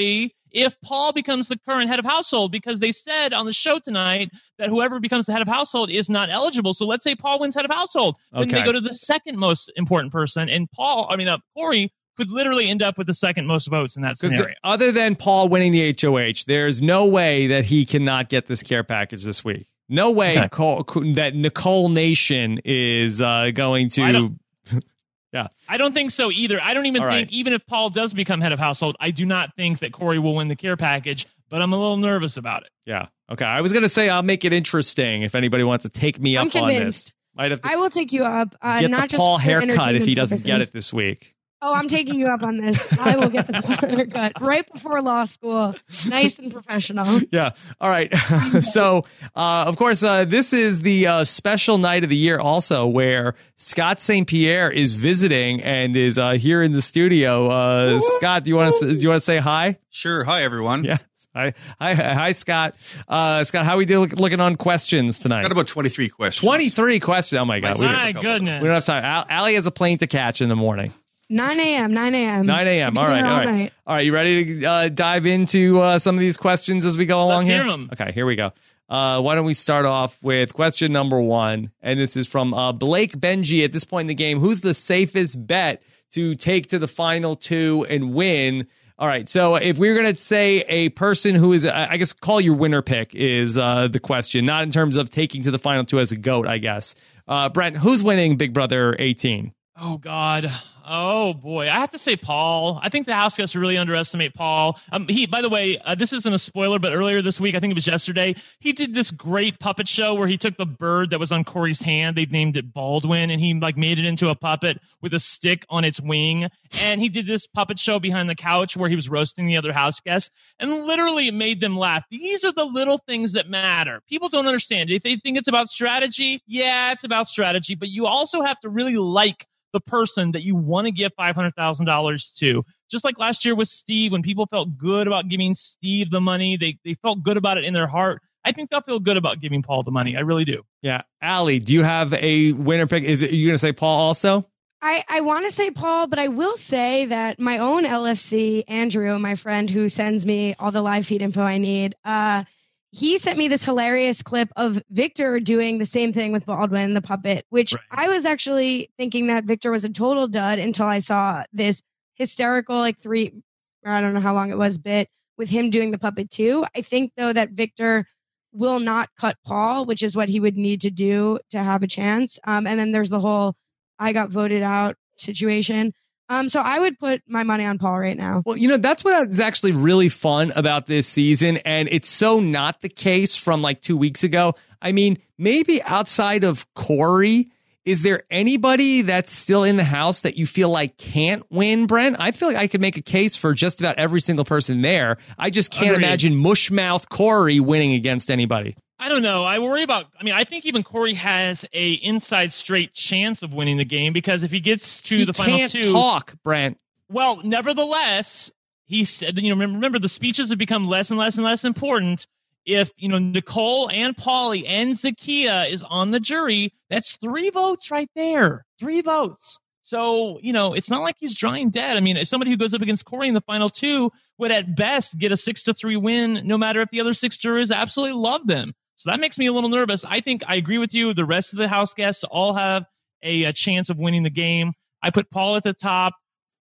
if Paul becomes the current head of household, because they said on the show tonight that whoever becomes the head of household is not eligible. So let's say Paul wins head of household. Then they go to the second most important person, and Corey could literally end up with the second most votes in that scenario. Other than Paul winning the HOH, there's no way that he cannot get this care package this week. No way that Nicole Nation is going to... Yeah, I don't think so either. I don't even think, even if Paul does become head of household, I do not think that Corey will win the care package, but I'm a little nervous about it. Yeah. Okay. I was going to say I'll make it interesting if anybody wants to take me up on this. I will take you up. Get not the Paul just haircut if he doesn't get it this week. Oh, I'm taking you up on this. I will get the Paul haircut right before law school. Nice and professional. Yeah. All right. So, of course, this is the special night of the year also where Scott St. Pierre is visiting and is here in the studio. Scott, do you want to say hi? Sure. Hi, everyone. Yeah. Hi, Scott. Scott, how are we looking on questions tonight? Got about 23 questions. 23 questions. Oh, my God. My goodness. We don't have time. Allie has a plane to catch in the morning. 9 a.m. 9 a.m. 9 a.m. All right. You ready to dive into some of these questions as we go along here? Let's hear them. Okay, here we go. Why don't we start off with question number 1? And this is from Blake Benji. At this point in the game, who's the safest bet to take to the final 2 and win? All right, so if we were going to say a person who is, I guess, call your winner pick is the question, not in terms of taking to the final 2 as a GOAT, I guess. Brent, who's winning Big Brother 18? Oh, God. Oh, boy. I have to say Paul. I think the house guests really underestimate Paul. By the way, this isn't a spoiler, but earlier this week, I think it was yesterday, he did this great puppet show where he took the bird that was on Corey's hand. They named it Baldwin, and he made it into a puppet with a stick on its wing. And he did this puppet show behind the couch where he was roasting the other house guests, and literally it made them laugh. These are the little things that matter. People don't understand. If they think it's about strategy, yeah, it's about strategy, but you also have to really like the person that you want to give $500,000 to. Just like last year with Steve, when people felt good about giving Steve the money, they felt good about it in their heart. I think they'll feel good about giving Paul the money. I really do. Yeah. Allie, do you have a winner pick? Are you going to say Paul also? I want to say Paul, but I will say that my own LFC, Andrew, my friend who sends me all the live feed info I need, he sent me this hilarious clip of Victor doing the same thing with Baldwin, the puppet, which I was actually thinking that Victor was a total dud until I saw this hysterical, I don't know how long it was, bit with him doing the puppet too. I think, though, that Victor will not cut Paul, which is what he would need to do to have a chance. And then there's the whole I got voted out situation. So I would put my money on Paul right now. Well, that's what is actually really fun about this season. And it's so not the case from 2 weeks ago. I mean, maybe outside of Corey, is there anybody that's still in the house that you feel like can't win, Brent? I feel like I could make a case for just about every single person there. I just can't imagine mushmouth Corey winning against anybody. I don't know. I think even Corey has a inside straight chance of winning the game, because if he gets to the final 2. He can't talk, Brent. Well, nevertheless, he said, remember the speeches have become less and less and less important. If, Nicole and Paulie and Zakia is on the jury, that's 3 votes right there. 3 votes. So, it's not like he's drawing dead. I mean, somebody who goes up against Corey in the final 2 would at best get a 6-3 win, no matter if the other 6 jurors absolutely love them. So that makes me a little nervous. I think I agree with you. The rest of the house guests all have a chance of winning the game. I put Paul at the top,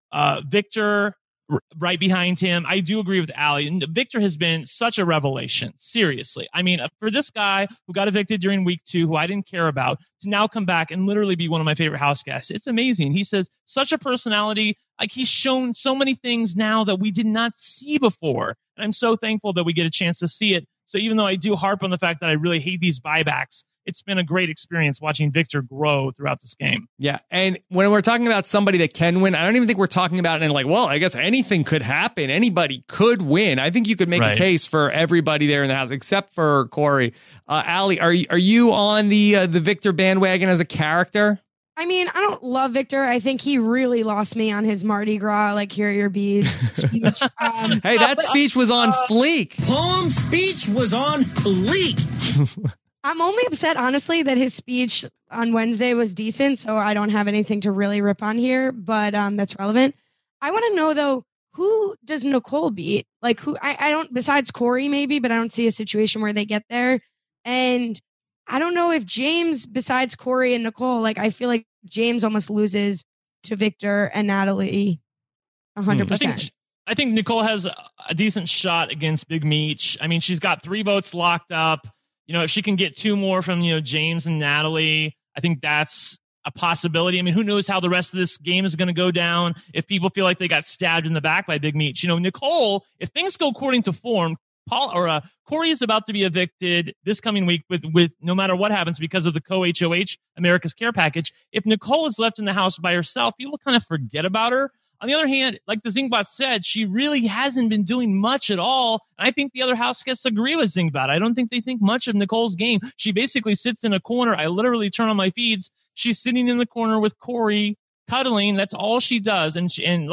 Victor right behind him. I do agree with Allie. Victor has been such a revelation. Seriously. I mean, for this guy who got evicted during week 2, who I didn't care about, to now come back and literally be one of my favorite house guests, it's amazing. He says such a personality. He's shown so many things now that we did not see before. And I'm so thankful that we get a chance to see it. So even though I do harp on the fact that I really hate these buybacks, it's been a great experience watching Victor grow throughout this game. Yeah, and when we're talking about somebody that can win, I don't even think we're talking about it in I guess anything could happen. Anybody could win. I think you could make a case for everybody there in the house, except for Corey. Allie, are you on the Victor bandwagon as a character? I mean, I don't love Victor. I think he really lost me on his Mardi Gras, here are your beads speech. Hey, that speech was on fleek. Poem speech was on fleek. I'm only upset, honestly, that his speech on Wednesday was decent, so I don't have anything to really rip on here, but that's relevant. I want to know, though, who does Nicole beat? Like who? I don't. Besides Corey, maybe, but I don't see a situation where they get there. And I don't know if James, besides Corey and Nicole, like I feel like James almost loses to Victor and Natalie 100%. I think Nicole has a decent shot against Big Meech. I mean, she's got 3 votes locked up. You know, if she can get 2 more from, James and Natalie, I think that's a possibility. I mean, who knows how the rest of this game is going to go down if people feel like they got stabbed in the back by Big Meech. Nicole, if things go according to form, Corey is about to be evicted this coming week with no matter what happens because of the co-HOH America's Care package. If Nicole is left in the house by herself, people kind of forget about her. On the other hand, like the Zingbot said, she really hasn't been doing much at all. And I think the other house guests agree with Zingbot. I don't think they think much of Nicole's game. She basically sits in a corner. I literally turn on my feeds. She's sitting in the corner with Corey, cuddling. That's all she does. And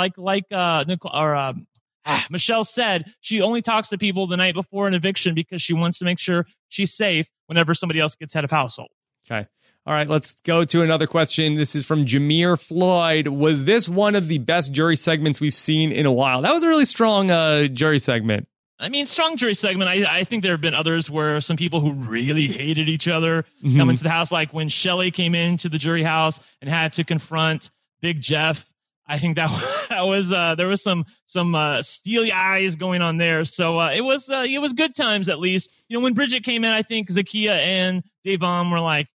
Michelle said, she only talks to people the night before an eviction because she wants to make sure she's safe whenever somebody else gets head of household. Okay. All right, let's go to another question. This is from Jameer Floyd. Was this one of the best jury segments we've seen in a while? That was a really strong jury segment. I mean, strong jury segment. I think there have been others where some people who really hated each other come into the house, like when Shelley came into the jury house and had to confront Big Jeff. I think that was there was some steely eyes going on there. So it was good times, at least. When Bridget came in, I think Zakiya and Da'Vonne were like,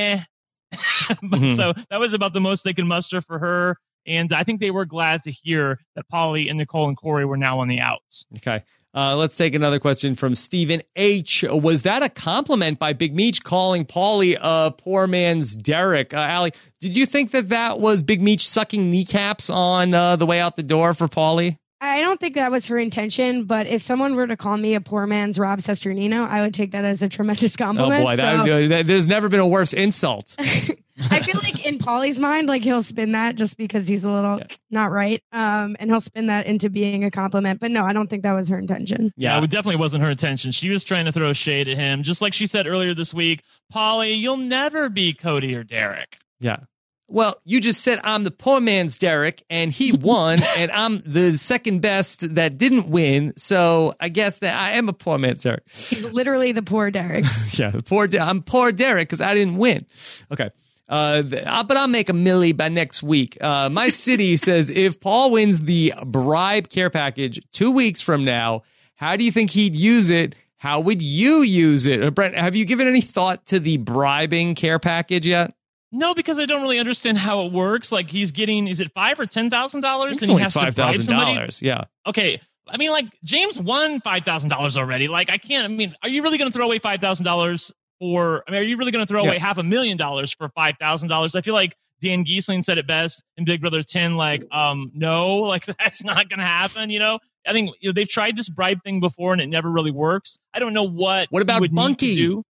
So that was about the most they could muster for her. And I think they were glad to hear that Pauly and Nicole and Corey were now on the outs. Okay. Let's take another question from Stephen H. Was that a compliment by Big Meech calling Pauly a poor man's Derek? Allie, did you think that was Big Meech sucking kneecaps on the way out the door for Pauly? I don't think that was her intention, but if someone were to call me a poor man's Rob Cesternino, I would take that as a tremendous compliment. Oh, boy. There's never been a worse insult. I feel like in Pauly's mind, like he'll spin that just because he's a little not right. And he'll spin that into being a compliment. But no, I don't think that was her intention. Yeah, it definitely wasn't her intention. She was trying to throw shade at him. Just like she said earlier this week, Pauly, you'll never be Cody or Derek. Yeah. Well, you just said I'm the poor man's Derek, and he won, and I'm the second best that didn't win. So I guess that I am a poor man's Derek. He's literally the poor Derek. Yeah, I'm poor Derek because I didn't win. Okay. But I'll make a milli by next week. My city says if Paul wins the bribe care package 2 weeks from now, how do you think he'd use it? How would you use it? Brent, have you given any thought to the bribing care package yet? No, because I don't really understand how it works. Like he's getting, is it $5,000 or $10,000? It's only $5,000. Yeah. Okay. I mean, like James won $5,000 already. Like are you really going to throw away $5,000 are you really going to throw away $500,000 for $5,000? I feel like Dan Giesling said it best in Big Brother 10, like, no, like that's not going to happen. I think they've tried this bribe thing before and it never really works. I don't know what about Bunky? Do.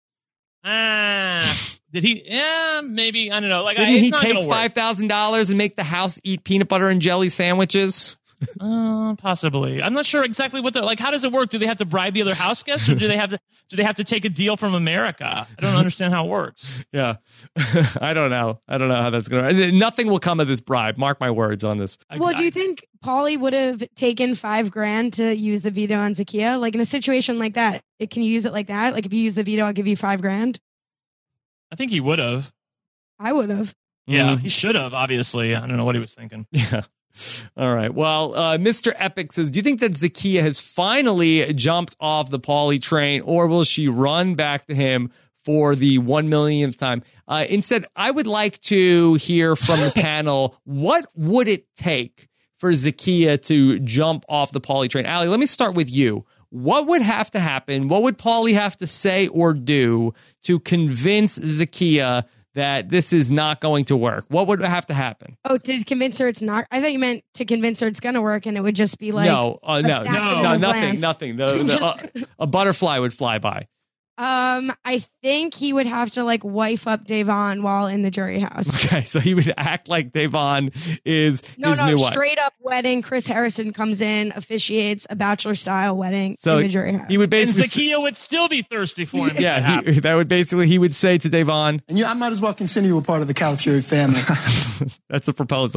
Did he? Yeah, maybe. I don't know. Like, didn't he take $5,000 and make the house eat peanut butter and jelly sandwiches? Possibly. I'm not sure exactly what how does it work? Do they have to bribe the other house guests, or do they have to take a deal from America? I don't understand how it works. Yeah, I don't know how that's gonna. Nothing will come of this bribe. Mark my words on this. Well, do you think Pauly would have taken $5,000 to use the veto on Zakiya? Like in a situation like that, can you use it like that? Like if you use the veto, I'll give you $5,000. I think he would have. I would have. Yeah, he should have, obviously. I don't know what he was thinking. Yeah. All right. Well, Mr. Epic says, do you think that Zakiya has finally jumped off the Pauly train, or will she run back to him for the 1 millionth time? Instead, I would like to hear from the panel, what would it take for Zakiya to jump off the Pauly train? Allie, let me start with you. What would have to happen? What would Pauly have to say or do to convince Zakiya that this is not going to work? What would have to happen? Oh, to convince her it's not? I thought you meant to convince her it's going to work, and it would just be like no, nothing. A butterfly would fly by. I think he would have to wife up Da'Vonne while in the jury house. Okay, so he would act like Da'Vonne is his new wife. Straight up wedding. Chris Harrison comes in, officiates a bachelor style wedding in the jury house. He would basically, and Zakiya would still be thirsty for him. Yeah, he would say to Da'Vonne, and I might as well consider you a part of the Calafiori family. That's a proposal.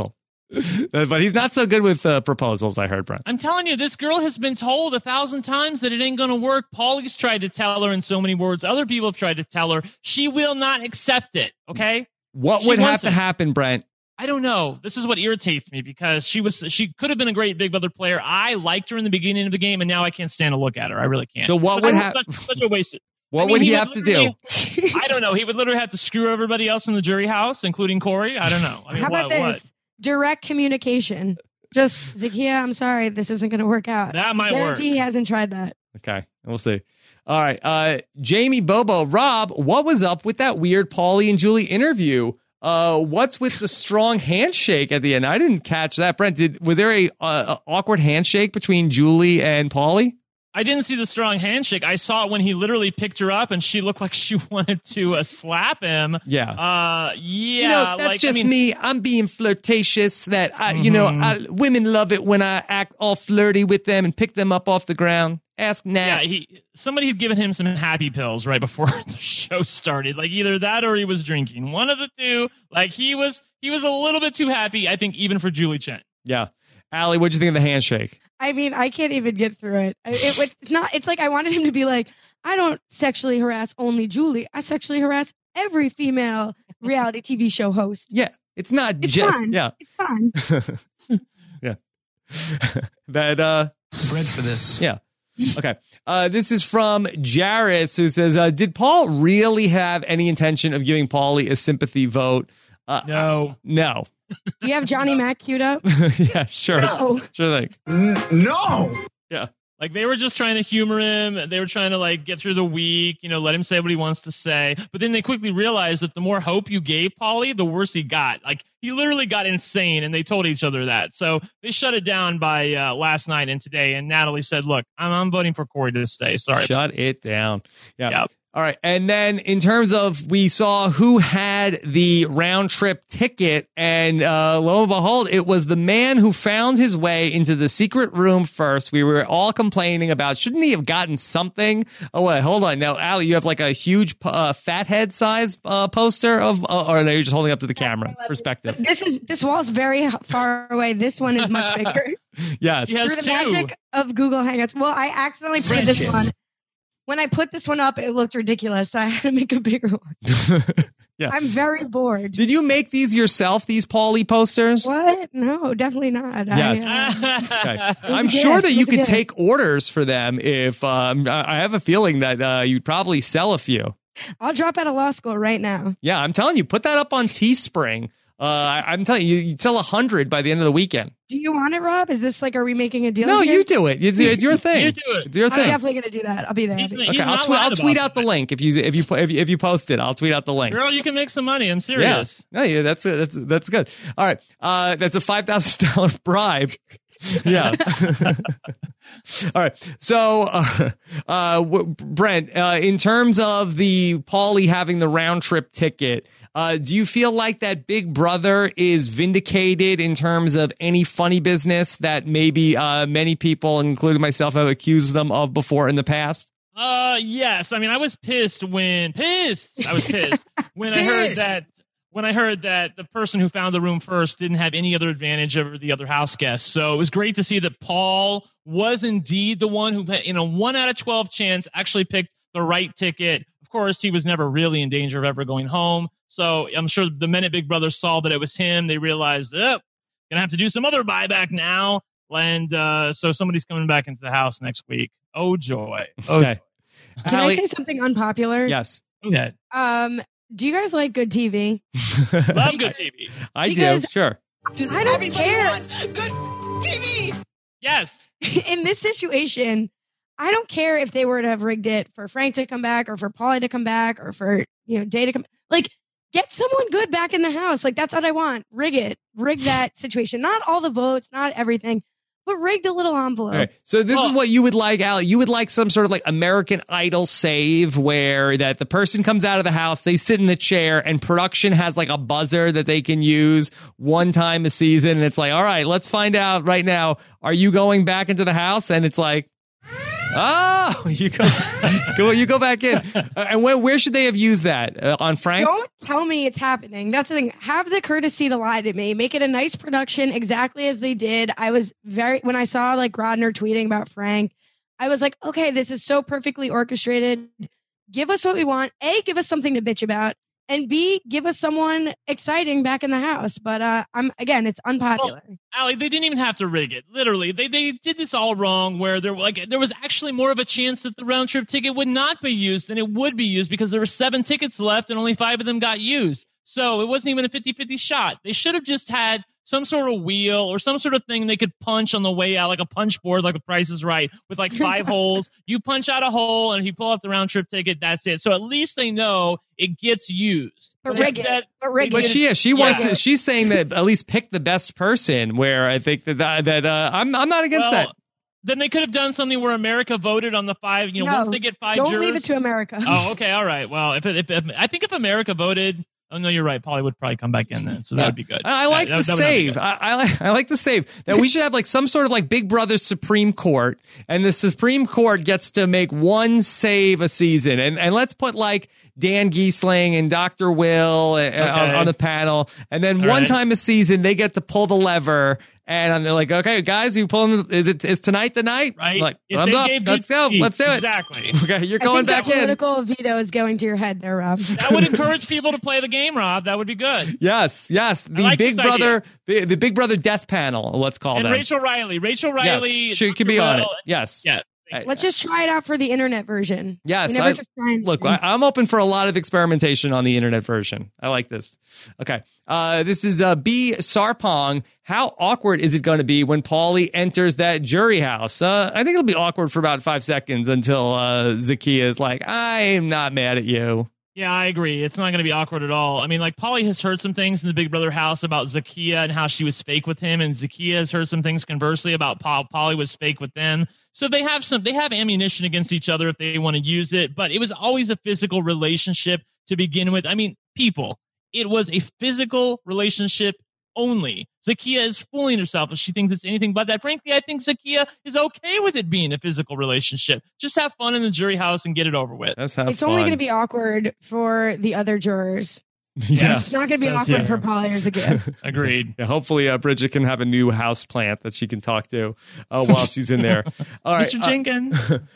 But he's not so good with proposals, I heard, Brent. I'm telling you, this girl has been told 1,000 times that it ain't going to work. Paulie's tried to tell her in so many words. Other people have tried to tell her. She will not accept it, okay? What would have to happen, Brent? I don't know. This is what irritates me because she could have been a great Big Brother player. I liked her in the beginning of the game, and now I can't stand to look at her. I really can't. So what would happen? Such a waste. What would he have to do? I don't know. He would literally have to screw everybody else in the jury house, including Corey. I don't know. I mean, how about this? Direct communication. Just, Zakia, I'm sorry, this isn't going to work out. That might work. He hasn't tried that. Okay, we'll see. All right, Jamie Bobo, Rob, what was up with that weird Paulie and Julie interview? What's with the strong handshake at the end? I didn't catch that. Brent, was there a awkward handshake between Julie and Paulie? I didn't see the strong handshake. I saw it when he literally picked her up and she looked like she wanted to slap him. Yeah. Yeah. You know, that's just me. I'm being flirtatious. That women love it when I act all flirty with them and pick them up off the ground. Ask Nat. Yeah, somebody had given him some happy pills right before the show started. Like either that or he was drinking. One of the two. Like he was a little bit too happy, I think, even for Julie Chen. Yeah. Allie, what'd you think of the handshake? I mean, I can't even get through it. It's like I wanted him to be like, I don't sexually harass only Julie. I sexually harass every female reality TV show host. Yeah. It's not just fun. Yeah. It's fun. Yeah. That Bread for this. Yeah. Okay. This is from Jairus, who says, did Paul really have any intention of giving Paulie a sympathy vote? No. No. Do you have Johnny Mac queued up? Yeah, sure. No. Sure thing. No. Yeah. Like they were just trying to humor him. They were trying to like get through the week, let him say what he wants to say. But then they quickly realized that the more hope you gave Paulie, the worse he got. Like he literally got insane, and they told each other that. So they shut it down by last night and today. And Natalie said, "Look, I'm voting for Corey to stay. Sorry, shut it down." Yeah. Yep. All right. And then in terms of, we saw who had the round trip ticket, and lo and behold, it was the man who found his way into the secret room first. We were all complaining about, shouldn't he have gotten something? Oh, wait, hold on. Now, Allie, you have like a huge fathead size poster of, or no, you're just holding up to the camera. It's perspective. This wall's very far away. This one is much bigger. Yes. He has Through the two. magic of Google Hangouts. Well, I accidentally put this one. When I put this one up, it looked ridiculous, so I had to make a bigger one. Yeah. I'm very bored. Did you make these yourself, these Paulie posters? What? No, definitely not. Yes. Okay. I'm sure that you could take orders for them if I have a feeling that you'd probably sell a few. I'll drop out of law school right now. Yeah, I'm telling you, put that up on Teespring. I'm telling you, you'd sell 100 by the end of the weekend. Do you want it, Rob? Is this like, are we making a deal? No, here? you do it. It's your thing. You do it. It's your thing. I'm definitely going to do that. I'll be there. Okay, I'll tweet out the link if you post it. I'll tweet out the link. Girl, you can make some money. I'm serious. Yeah, yeah, that's good. All right, that's a $5,000 bribe. Yeah. All right. So, Brent, in terms of the Paulie having the round trip ticket, do you feel like that Big Brother is vindicated in terms of any funny business that maybe many people, including myself, have accused them of before in the past? Yes. I mean, I was pissed when I heard that the person who found the room first didn't have any other advantage over the other house guests. So it was great to see that Paul was indeed the one who, in a 1 out of 12 chance, actually picked the right ticket. Of course, he was never really in danger of ever going home. So I'm sure the minute Big Brother saw that it was him, they realized, gonna have to do some other buyback now. And so somebody's coming back into the house next week. Oh, joy. Okay. Can I say something unpopular? Yes. Okay. Do you guys like good TV? Love good TV. I do. Sure. I don't care. Good TV. Yes. In this situation, I don't care if they were to have rigged it for Frank to come back or for Paulie to come back or for, Day to come. Like, get someone good back in the house. Like, that's what I want. Rig it. Rig that situation. Not all the votes, not everything, but rigged a little envelope. Right. So this is what you would like, Allie. You would like some sort of like American Idol save where that the person comes out of the house, they sit in the chair, and production has like a buzzer that they can use one time a season. And it's like, all right, let's find out right now. Are you going back into the house? And it's like, Oh, you go back in. And where should they have used that? On Frank? Don't tell me it's happening. That's the thing. Have the courtesy to lie to me. Make it a nice production, exactly as they did. I was when I saw like Grodner tweeting about Frank, I was like, okay, this is so perfectly orchestrated. Give us what we want. A, give us something to bitch about. And B, give us someone exciting back in the house. But it's unpopular. Well, Allie, they didn't even have to rig it. Literally, they did this all wrong. Where there was actually more of a chance that the round trip ticket would not be used than it would be used because there were 7 tickets left and only 5 of them got used. So it wasn't even a 50-50 shot. They should have just had some sort of wheel or some sort of thing they could punch on the way out, like a punch board, like The Price is Right, with like 5 holes. You punch out a hole, and if you pull out the round trip ticket, that's it. So at least they know it gets used. But she's saying that at least pick the best person. Where I think that I'm not against that. Then they could have done something where America voted on the 5. Once they get 5 don't jurors, leave it to America. Oh, okay, all right. Well, if I think if America voted. Oh, no, you're right. Polly would probably come back in then, so that would be good. I like the save. I like the save. That we should have like some sort of like Big Brother Supreme Court, and the Supreme Court gets to make one save a season. And let's put like Dan Giesling and Dr. Will on the panel. And then one time a season, they get to pull the lever. And they're like, okay, guys, you pulling? Is tonight the night? Right. Like, I'm up. Let's go. Let's do it. Exactly. Okay, you're going back in. Political veto is going to your head there, Rob. That would encourage people to play the game, Rob. That would be good. Yes. The Big Brother Death Panel. Let's call them. And Rachel Riley. Yes, she could be on it. Yes. Yes. Let's just try it out for the internet version. Yes. I'm open for a lot of experimentation on the internet version. I like this. Okay. This is B. Sarpong. How awkward is it going to be when Paulie enters that jury house? I think it'll be awkward for about 5 seconds until Zakiya is like, I'm not mad at you. Yeah, I agree. It's not going to be awkward at all. I mean, like, Paulie has heard some things in the Big Brother house about Zakiya and how she was fake with him, and Zakiya has heard some things conversely about how Paulie was fake with them. So they have ammunition against each other if they want to use it, but it was always a physical relationship to begin with. I mean, it was a physical relationship only. Zakiya is fooling herself if she thinks it's anything but that. Frankly, I think Zakiya is okay with it being a physical relationship. Just have fun in the jury house and get it over with. It's only going to be awkward for the other jurors. Yeah. It's not going to be awkward for Paulie or Zakiya. Agreed. Yeah, hopefully Bridget can have a new house plant that she can talk to while she's in there. All right, Mr. Jenkins.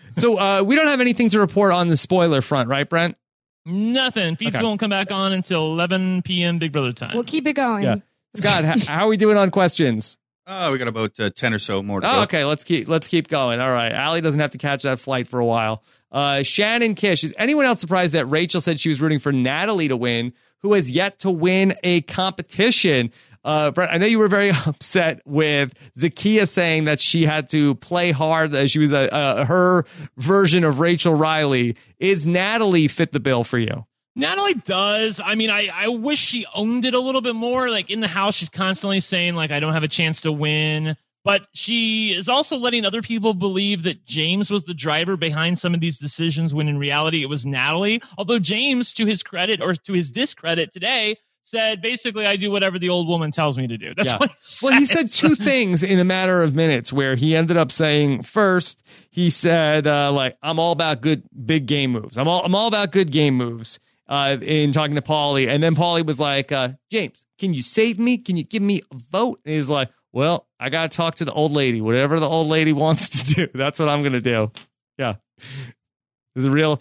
So we don't have anything to report on the spoiler front, right, Brent? Nothing. Feeds won't come back on until 11 p.m. Big Brother time. We'll keep it going. Yeah. Scott, how are we doing on questions? We got about 10 or so more to go. Okay, let's keep going. All right, Allie doesn't have to catch that flight for a while. Shannon Kish, is anyone else surprised that Rachel said she was rooting for Natalie to win, who has yet to win a competition? Brent, I know you were very upset with Zakiya saying that she had to play hard. She was her version of Rachel Riley. Is Natalie fit the bill for you? Natalie does. I mean, I wish she owned it a little bit more. Like in the house, she's constantly saying like, I don't have a chance to win. But she is also letting other people believe that James was the driver behind some of these decisions when in reality it was Natalie. Although James, to his credit or to his discredit today, said basically I do whatever the old woman tells me to do. That's what he said. Well, he said 2 things in a matter of minutes where he ended up saying first, he said like, I'm all about good big game moves. I'm all about good game moves. In talking to Paulie, and then Paulie was like, James, can you save me? Can you give me a vote? And he's like, well, I got to talk to the old lady. Whatever the old lady wants to do, that's what I'm going to do. Yeah. He's a real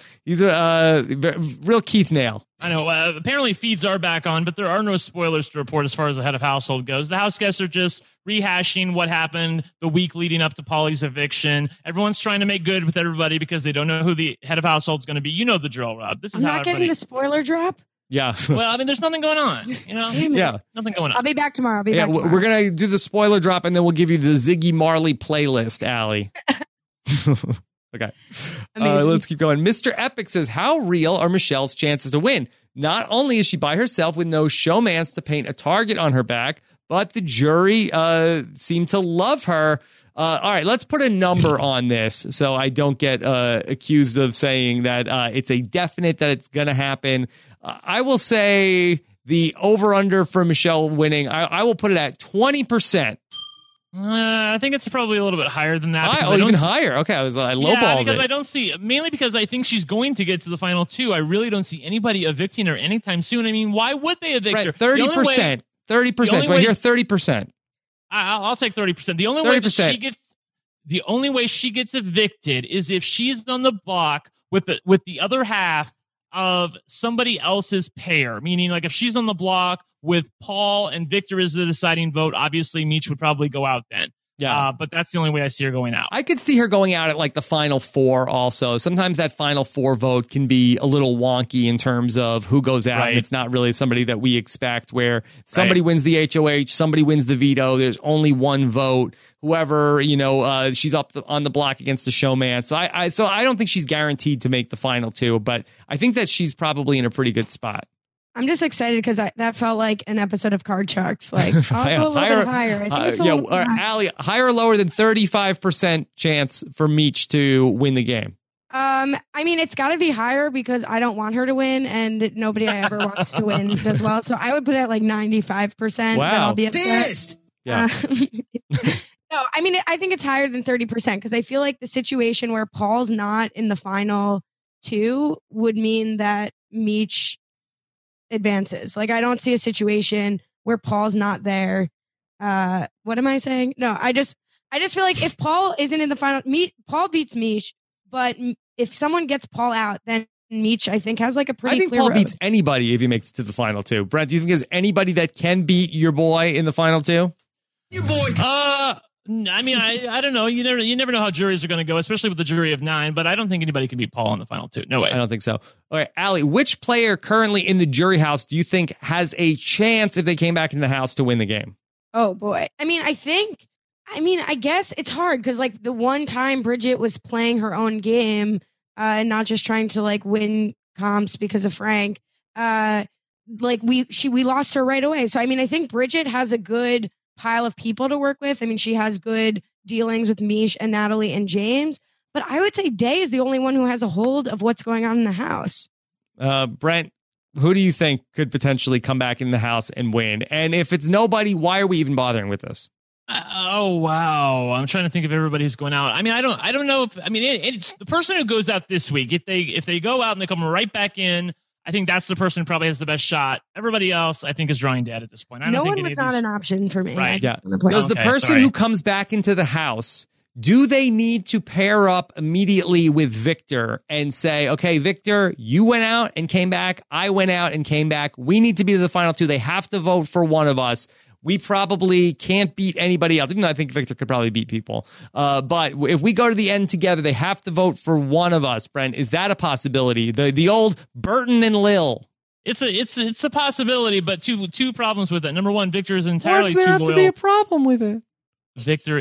Keith Nail. I know. Apparently feeds are back on, but there are no spoilers to report as far as the head of household goes. The house guests are just rehashing what happened the week leading up to Paulie's eviction. Everyone's trying to make good with everybody because they don't know who the head of household is going to be. You know the drill, Rob. This is I'm not getting the spoiler drop. Yeah. Well, I mean, there's nothing going on. You know. Yeah. Nothing going on. I'll be back tomorrow. We're gonna do the spoiler drop, and then we'll give you the Ziggy Marley playlist, Allie. Okay. Let's keep going. Mr. Epic says, how real are Michelle's chances to win? Not only is she by herself with no showmans to paint a target on her back, but the jury seem to love her. All right, let's put a number on this so I don't get accused of saying that it's a definite that it's going to happen. I will say the over-under for Michelle winning, I will put it at 20%. I think it's probably a little bit higher than that. Even higher. Okay, I lowballed because it. I don't see, mainly because I think she's going to get to the final two. I really don't see anybody evicting her anytime soon. I mean, why would they evict her? 30%. 30%. So I hear 30%. I'll take 30%. The only way she gets evicted is if she's on the block with the other half of somebody else's pair, meaning like if she's on the block with Paul and Victor as the deciding vote, obviously Meech would probably go out then. Yeah. But that's the only way I see her going out. I could see her going out at like the final four also. Sometimes that final four vote can be a little wonky in terms of who goes out. Right. And it's not really somebody that we expect, where somebody wins the HOH, somebody wins the veto. There's only one vote. Whoever, she's up on the block against the showman. So I don't think she's guaranteed to make the final two, but I think that she's probably in a pretty good spot. I'm just excited because that felt like an episode of Card Sharks. Like, I'll go a little bit higher. I think it's a little bit higher. Allie, higher or lower than 35% chance for Meech to win the game? I mean, it's got to be higher because I don't want her to win, and nobody I ever wants to win does well. So I would put it at like 95%. Wow. Then I'll be upset. Fist! Yeah. No, I mean, I think it's higher than 30% because I feel like the situation where Paul's not in the final two would mean that Meech advances. Like, I don't see a situation where Paul's not there. What am I saying? No, I just feel like if Paul isn't in the final, Paul beats Meech, but if someone gets Paul out, then Meech, I think, has like a pretty clear Paul road. beats anybody if he makes it to the final two. Brent, do you think there's anybody that can beat your boy in the final two? Your boy. I mean, I don't know. You never know how juries are going to go, especially with the jury of 9. But I don't think anybody can beat Paul in the final two. No way. I don't think so. All right, Allie, which player currently in the jury house do you think has a chance if they came back in the house to win the game? Oh boy. I mean, I guess it's hard because like the one time Bridget was playing her own game and not just trying to like win comps because of Frank. Like we lost her right away. So I mean, I think Bridget has a good pile of people to work with. I mean, she has good dealings with Meech and Natalie and James, but I would say Day is the only one who has a hold of what's going on in the house. Brent, who do you think could potentially come back in the house and win? And if it's nobody, why are we even bothering with this? Oh wow! I'm trying to think of everybody who's going out. I mean, I don't know if it's the person who goes out this week. If they go out and they come right back in, I think that's the person who probably has the best shot. Everybody else, I think, is drawing dead at this point. No one was not an option for me. Right? Yeah. Does the person who comes back into the house, do they need to pair up immediately with Victor and say, okay, Victor, you went out and came back. I went out and came back. We need to be to the final two. They have to vote for one of us. We probably can't beat anybody else, even though I think Victor could probably beat people. But if we go to the end together, they have to vote for one of us. Brent, is that a possibility? The old Burton and Lil. It's a possibility, but two problems with it. Number one, Victor is entirely too loyal. Why does there have to be a problem with it? Victor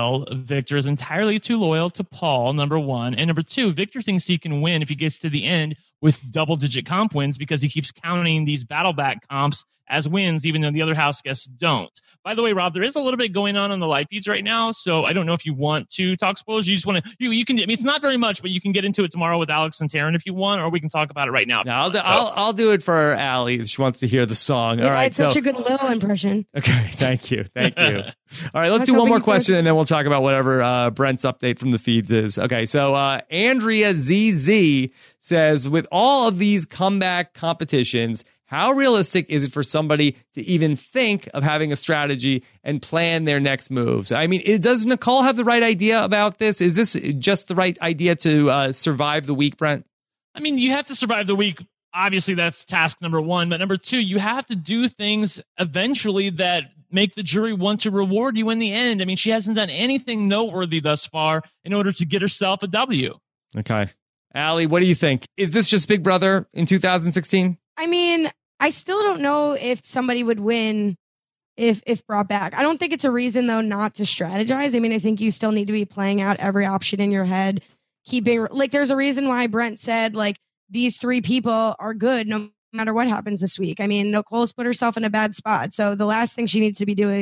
is entirely too loyal to Paul, number one. And number two, Victor thinks he can win if he gets to the end with double-digit comp wins because he keeps counting these battle back comps as wins, even though the other house guests don't. By the way, Rob, there is a little bit going on the live feeds right now, so I don't know if you want to talk spoilers. You just want to, you can. I mean, it's not very much, but you can get into it tomorrow with Alex and Taryn if you want, or we can talk about it right now. No, I'll do it for Allie. She wants to hear the song. Yeah, all right, it's such a good Lil impression. Okay, thank you. All right, let's do one more question, and then we'll talk about whatever Brent's update from the feeds is. Okay, so Andrea ZZ says, with all of these comeback competitions, how realistic is it for somebody to even think of having a strategy and plan their next moves? I mean, does Nicole have the right idea about this? Is this just the right idea to survive the week, Brent? I mean, you have to survive the week. Obviously, that's task number one. But number two, you have to do things eventually that make the jury want to reward you in the end. I mean, she hasn't done anything noteworthy thus far in order to get herself a W. Okay. Allie, what do you think? Is this just Big Brother in 2016? I mean, I still don't know if somebody would win if brought back. I don't think it's a reason, though, not to strategize. I mean, I think you still need to be playing out every option in your head. There's a reason why Brent said, like, these three people are good no matter what happens this week. I mean, Nicole's put herself in a bad spot. So the last thing she needs to be doing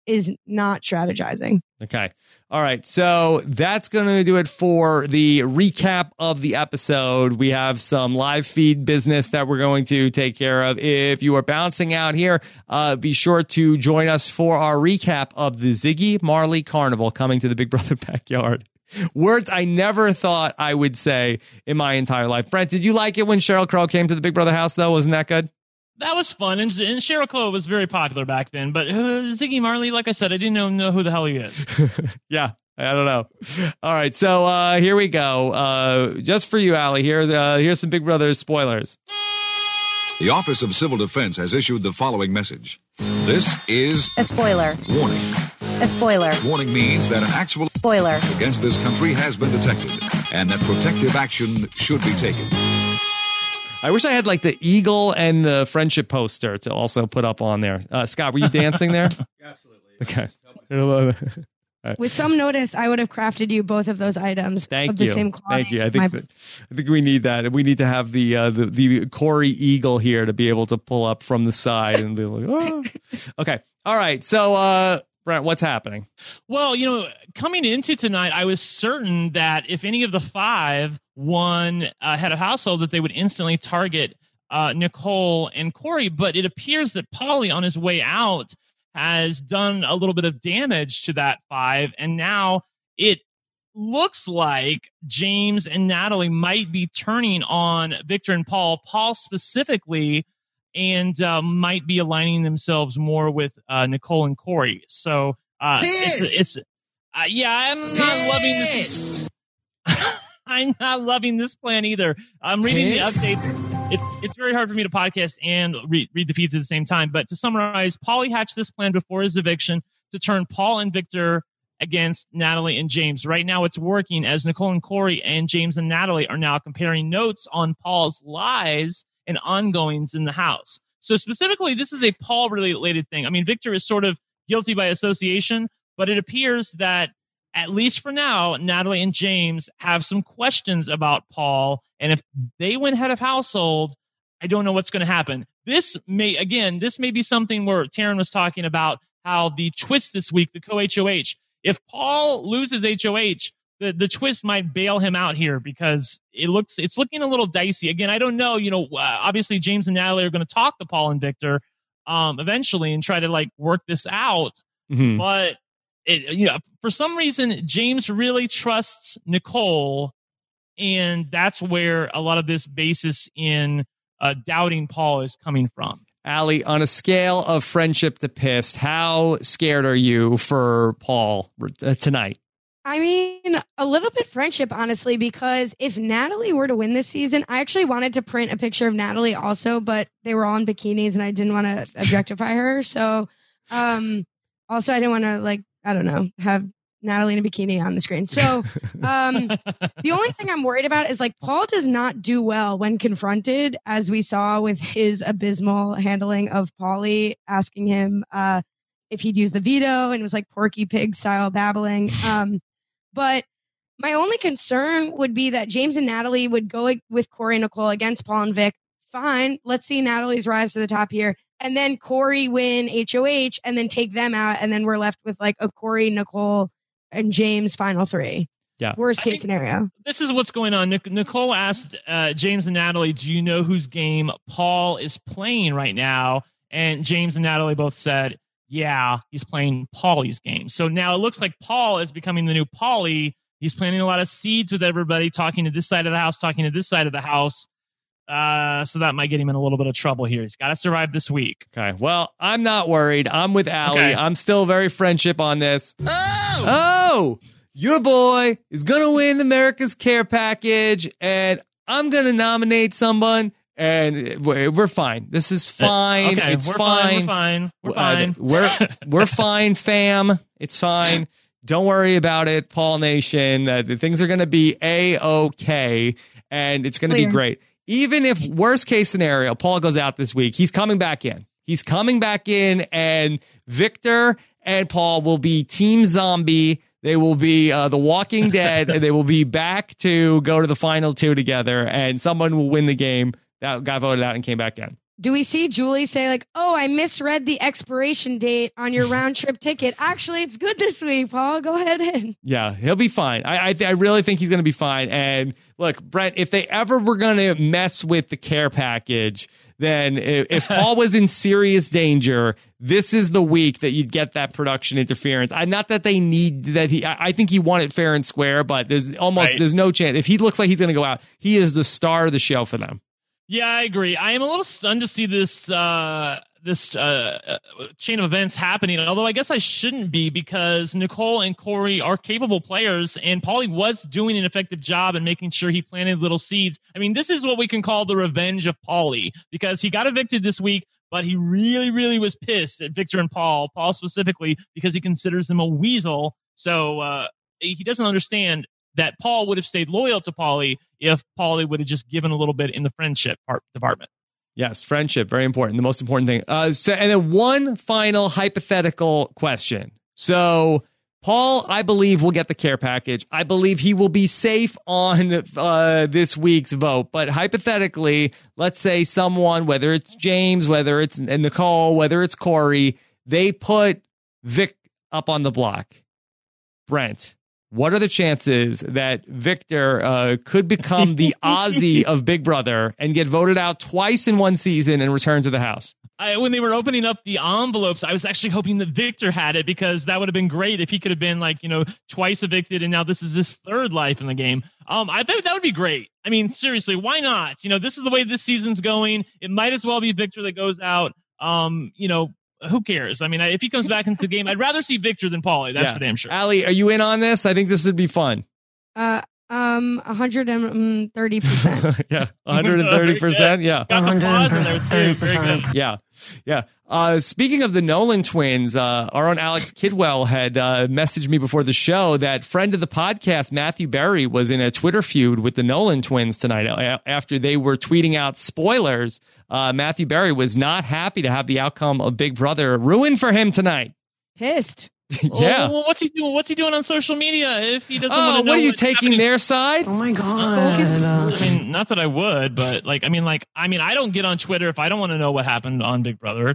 is not strategizing. Okay. All right. So that's going to do it for the recap of the episode. We have some live feed business that we're going to take care of. If you are bouncing out here, be sure to join us for our recap of the Ziggy Marley Carnival coming to the Big Brother backyard. Words I never thought I would say in my entire life. Brent, did you like it when Sheryl Crow came to the Big Brother house, though? Wasn't that good? That was fun, and Sheryl Crow was very popular back then. But Ziggy Marley, like I said, I didn't know who the hell he is. Yeah, I don't know. All right, so here we go. Just for you, Allie, here's some Big Brother spoilers. The Office of Civil Defense has issued the following message. This is a spoiler. Warning. A spoiler. Warning means that an actual spoiler against this country has been detected, and that protective action should be taken. I wish I had like the eagle and the friendship poster to also put up on there. Scott, were you dancing there? Absolutely. Okay. Right. With some notice, I would have crafted you both of those items of the same quality. Thank you. I think we need that. We need to have the Corey eagle here to be able to pull up from the side and be like, oh. Okay. All right. So, Brent, what's happening? Well, coming into tonight, I was certain that if any of the five won head of household, that they would instantly target Nicole and Corey. But it appears that Paulie, on his way out, has done a little bit of damage to that five. And now it looks like James and Natalie might be turning on Victor and Paul specifically, and might be aligning themselves more with Nicole and Corey. So it's I'm not loving this. I'm not loving this plan either. I'm reading the updates. It's very hard for me to podcast and read the feeds at the same time. But to summarize, Paulie hatched this plan before his eviction to turn Paul and Victor against Natalie and James. Right now it's working, as Nicole and Corey and James and Natalie are now comparing notes on Paul's lies and ongoings in the house. So specifically, this is a Paul-related thing. I mean, Victor is sort of guilty by association, but it appears that, at least for now, Natalie and James have some questions about Paul, and if they win head of household, I don't know what's going to happen. This may be something where Taryn was talking about how the twist this week, the co-HOH, if Paul loses HOH, the twist might bail him out here, because it's looking a little dicey. Again, I don't know. Obviously James and Natalie are going to talk to Paul and Victor eventually and try to work this out. Mm-hmm. But for some reason, James really trusts Nicole, and that's where a lot of this basis in doubting Paul is coming from. Allie, on a scale of friendship to pissed, how scared are you for Paul tonight? I mean, a little bit friendship, honestly, because if Natalie were to win this season, I actually wanted to print a picture of Natalie also, but they were all in bikinis and I didn't want to objectify her. So also I didn't want to, have Natalie in a bikini on the screen. So the only thing I'm worried about is Paul does not do well when confronted, as we saw with his abysmal handling of Paulie, asking him if he'd use the veto, and it was Porky Pig style babbling. But my only concern would be that James and Natalie would go with Corey and Nicole against Paul and Vic. Fine, let's see Natalie's rise to the top here. And then Corey win HOH and then take them out. And then we're left with a Corey, Nicole, and James final three. Yeah. Worst case scenario. This is what's going on. Nicole asked James and Natalie, do you know whose game Paul is playing right now? And James and Natalie both said, yeah, he's playing Paulie's game. So now it looks like Paul is becoming the new Paulie. He's planting a lot of seeds with everybody, talking to this side of the house, talking to this side of the house. So that might get him in a little bit of trouble here. He's got to survive this week. Okay. Well, I'm not worried. I'm with Allie. Okay. I'm still very friendship on this. Oh, your boy is going to win America's Care Package, and I'm going to nominate someone, and we're fine. This is fine. Okay, it's we're fine. We're fine. We're fine, fam. It's fine. Don't worry about it, Paul Nation. The things are going to be A-okay, and it's going to be great. Even if, worst case scenario, Paul goes out this week, he's coming back in. He's coming back in, and Victor and Paul will be Team Zombie. They will be The Walking Dead, and they will be back to go to the final two together, and someone will win the game. That got voted out and came back in. do we see Julie say like, oh, I misread the expiration date on your round trip ticket? Actually, it's good this week, Paul. Go ahead in. Yeah, he'll be fine. I really think he's going to be fine. And look, Brent, if they ever were going to mess with the care package, then if Paul was in serious danger, this is the week that you'd get that production interference. Not that they need that. I think he won it fair and square, but there's no chance. If he looks like he's going to go out, he is the star of the show for them. Yeah, I agree. I am a little stunned to see this chain of events happening, although I guess I shouldn't be, because Nicole and Corey are capable players, and Paulie was doing an effective job in making sure he planted little seeds. I mean, this is what we can call the revenge of Paulie, because he got evicted this week, but he really, really was pissed at Victor and Paul specifically, because he considers them a weasel. So he doesn't understand that Paul would have stayed loyal to Paulie if Paulie would have just given a little bit in the friendship department. Yes, friendship, very important. The most important thing. And then one final hypothetical question. So Paul, I believe, will get the care package. I believe he will be safe on this week's vote. But hypothetically, let's say someone, whether it's James, whether it's Nicole, whether it's Corey, they put Vic up on the block. Brent, what are the chances that Victor could become the Ozzy of Big Brother and get voted out twice in one season and return to the house? When they were opening up the envelopes, I was actually hoping that Victor had it, because that would have been great if he could have been twice evicted, and now this is his third life in the game. I think that would be great. I mean, seriously, why not? This is the way this season's going. It might as well be Victor that goes out. Who cares? I mean, if he comes back into the game, I'd rather see Victor than Paulie. That's for damn sure. Allie, are you in on this? I think this would be fun. 130%. Yeah, 130%. Yeah, got the pause in there too. Very good. Yeah. Speaking of the Nolan twins, our own Alex Kidwell had messaged me before the show that friend of the podcast, Matthew Berry, was in a Twitter feud with the Nolan twins tonight after they were tweeting out spoilers. Matthew Berry was not happy to have the outcome of Big Brother ruined for him tonight. Pissed. Yeah. What's he doing? What's he doing on social media if he doesn't want to know? What are you taking their side? Oh my God. I mean, not that I would, but I don't get on Twitter if I don't want to know what happened on Big Brother.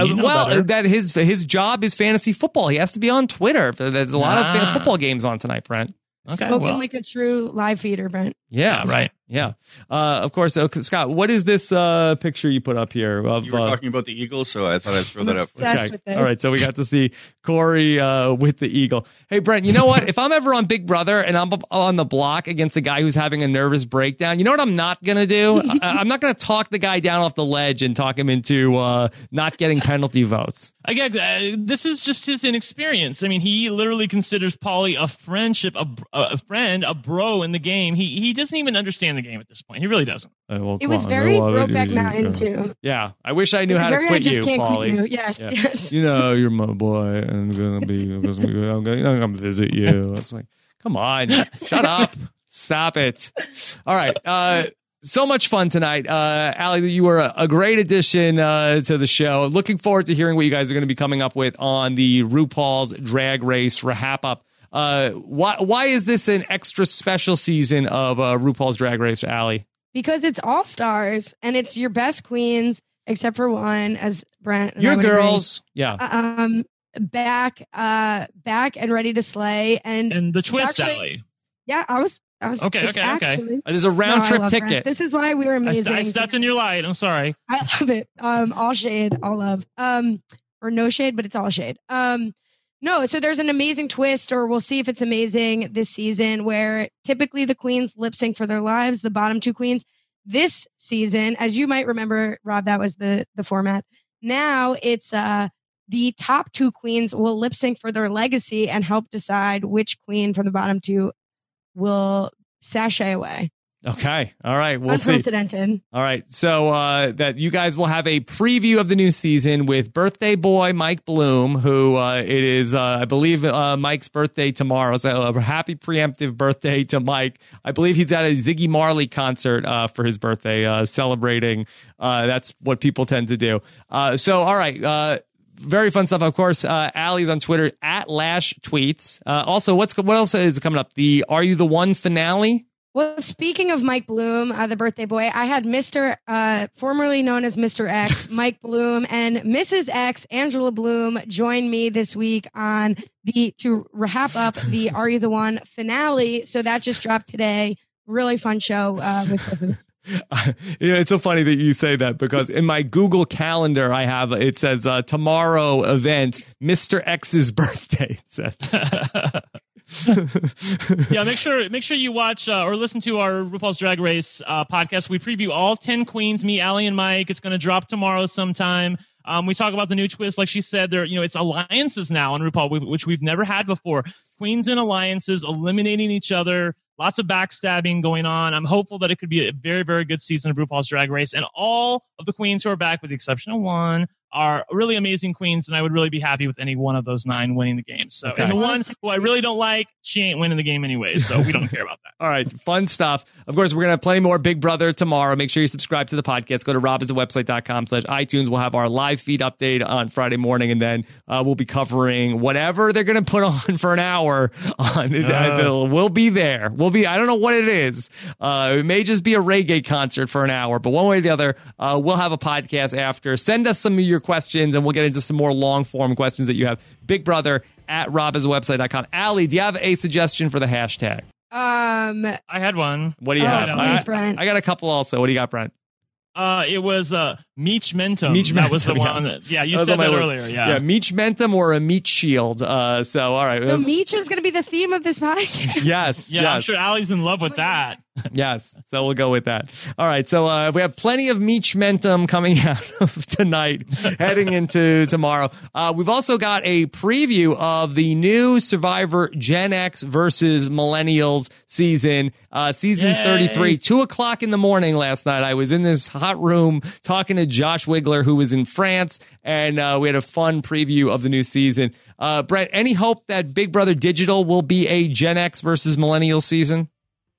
His job is fantasy football. He has to be on Twitter. There's a lot of football games on tonight, Brent. Okay, Spoken like a true live feeder, Brent. Yeah, right. Yeah. Of course. Scott, what is this picture you put up here? You were talking about the Eagles, so I thought I'd throw that up. Okay. All right. So we got to see Corey with the Eagle. Hey, Brent, you know what? If I'm ever on Big Brother and I'm on the block against a guy who's having a nervous breakdown, you know what I'm not going to do? I'm not going to talk the guy down off the ledge and talk him into not getting penalty votes. Again, this is just his inexperience. I mean, he literally considers Paulie a friendship, a friend, a bro in the game. He doesn't even understand the game at this point. He really doesn't. It was very Brokeback Mountain too. Yeah, I wish I knew how to quit you, Paulie. Yes. You're my boy, and I'm gonna come visit you. It's like, come on, shut up, stop it. All right. So much fun tonight. Allie, you were a great addition to the show. Looking forward to hearing what you guys are going to be coming up with on the RuPaul's Drag Race Wrap Up. Why is this an extra special season of RuPaul's Drag Race, Allie? Because it's all stars and it's your best queens, except for one, as Brent. Your girls. Yeah. Back and ready to slay. And the twist, Allie. Yeah, I was okay. There's a round trip ticket. Brent. This is why we were amazing. I stepped in your light. I'm sorry. I love it. All shade, all love. Or no shade, but it's all shade. No, so there's an amazing twist, or we'll see if it's amazing this season, where typically the queens lip sync for their lives, the bottom two queens. This season, as you might remember, Rob, that was the format. Now it's the top two queens will lip sync for their legacy and help decide which queen from the bottom two will sashay away. Okay. All right. We'll see. Unprecedented. All right. So that you guys will have a preview of the new season with birthday boy Mike Bloom, who it is, I believe, Mike's birthday tomorrow. So a happy preemptive birthday to Mike. I believe he's at a Ziggy Marley concert for his birthday, celebrating. That's what people tend to do. So, all right. Very fun stuff. Of course, Allie's on Twitter at Lash Tweets. Also, what else is coming up? The Are You the One finale? Well, speaking of Mike Bloom, the birthday boy, I had Mr. Formerly known as Mr. X, Mike Bloom, and Mrs. X, Angela Bloom, join me this week on to wrap up the Are You the One finale. So that just dropped today. Really fun show with both of them. It's so funny that you say that because in my Google Calendar, it says tomorrow event, Mr. X's birthday. It says. Yeah, make sure you watch or listen to our RuPaul's Drag Race podcast. We preview all 10 queens, me, Allie, and Mike. It's going to drop tomorrow sometime. We talk about the new twist, like she said. It's alliances now on RuPaul, which we've never had before. Queens and alliances eliminating each other. Lots of backstabbing going on. I'm hopeful that it could be a very, very good season of RuPaul's Drag Race. And all of the queens who are back, with the exception of one, are really amazing queens, and I would really be happy with any one of those 9 winning the game. So, And the one who I really don't like, she ain't winning the game anyway, so we don't care about that. All right, fun stuff. Of course, we're going to have plenty more Big Brother tomorrow. Make sure you subscribe to the podcast. Go to robhasawebsite.com/iTunes. We'll have our live feed update on Friday morning, and then we'll be covering whatever they're going to put on for an hour. We'll be there. I don't know what it is. It may just be a reggae concert for an hour, but one way or the other, we'll have a podcast after. Send us some of your questions, and we'll get into some more long-form questions that you have. Big Brother at robhasawebsite.com. Allie, do you have a suggestion for the hashtag? I had one. What do you have? Please, Brent. I got a couple also. What do you got, Brent? It was Meech Mentum. That was the one. You said that earlier. Yeah, Meech Mentum or a meat shield. All right. So Meech is going to be the theme of this podcast. Yes. Yeah, I'm sure Allie's in love with that. Yes, so we'll go with that. All right, so we have plenty of Meech Mentum coming out of tonight, heading into tomorrow. We've also got a preview of the new Survivor Gen X versus Millennials season, season 33, 2:00 in the morning last night. I was in this hot room talking to Josh Wigler, who was in France, and we had a fun preview of the new season. Brent, any hope that Big Brother Digital will be a Gen X versus Millennials season?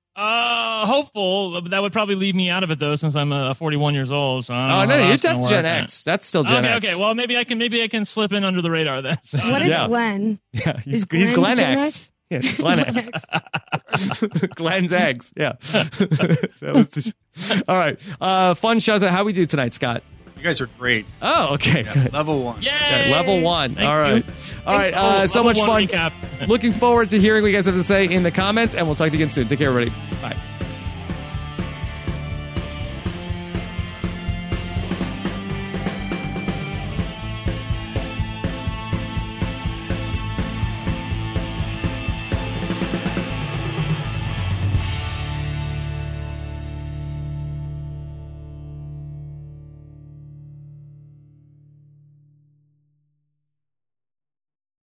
Hopeful. That would probably leave me out of it though, since I'm 41 years old. So that's Gen X. That's still Gen X. Okay. Well, maybe I can slip in under the radar then. So. What is Glenn? Yeah, he's Glenn X. Yeah, it's Glenn X. Glenn's eggs. Yeah. All right. Fun shows. How we do tonight, Scott? You guys are great. Oh, okay. Yeah, level 1. Yay! Yeah, level 1. Thank All right. you. All right. So much fun. Recap. Looking forward to hearing what you guys have to say in the comments, and we'll talk to you again soon. Take care, everybody.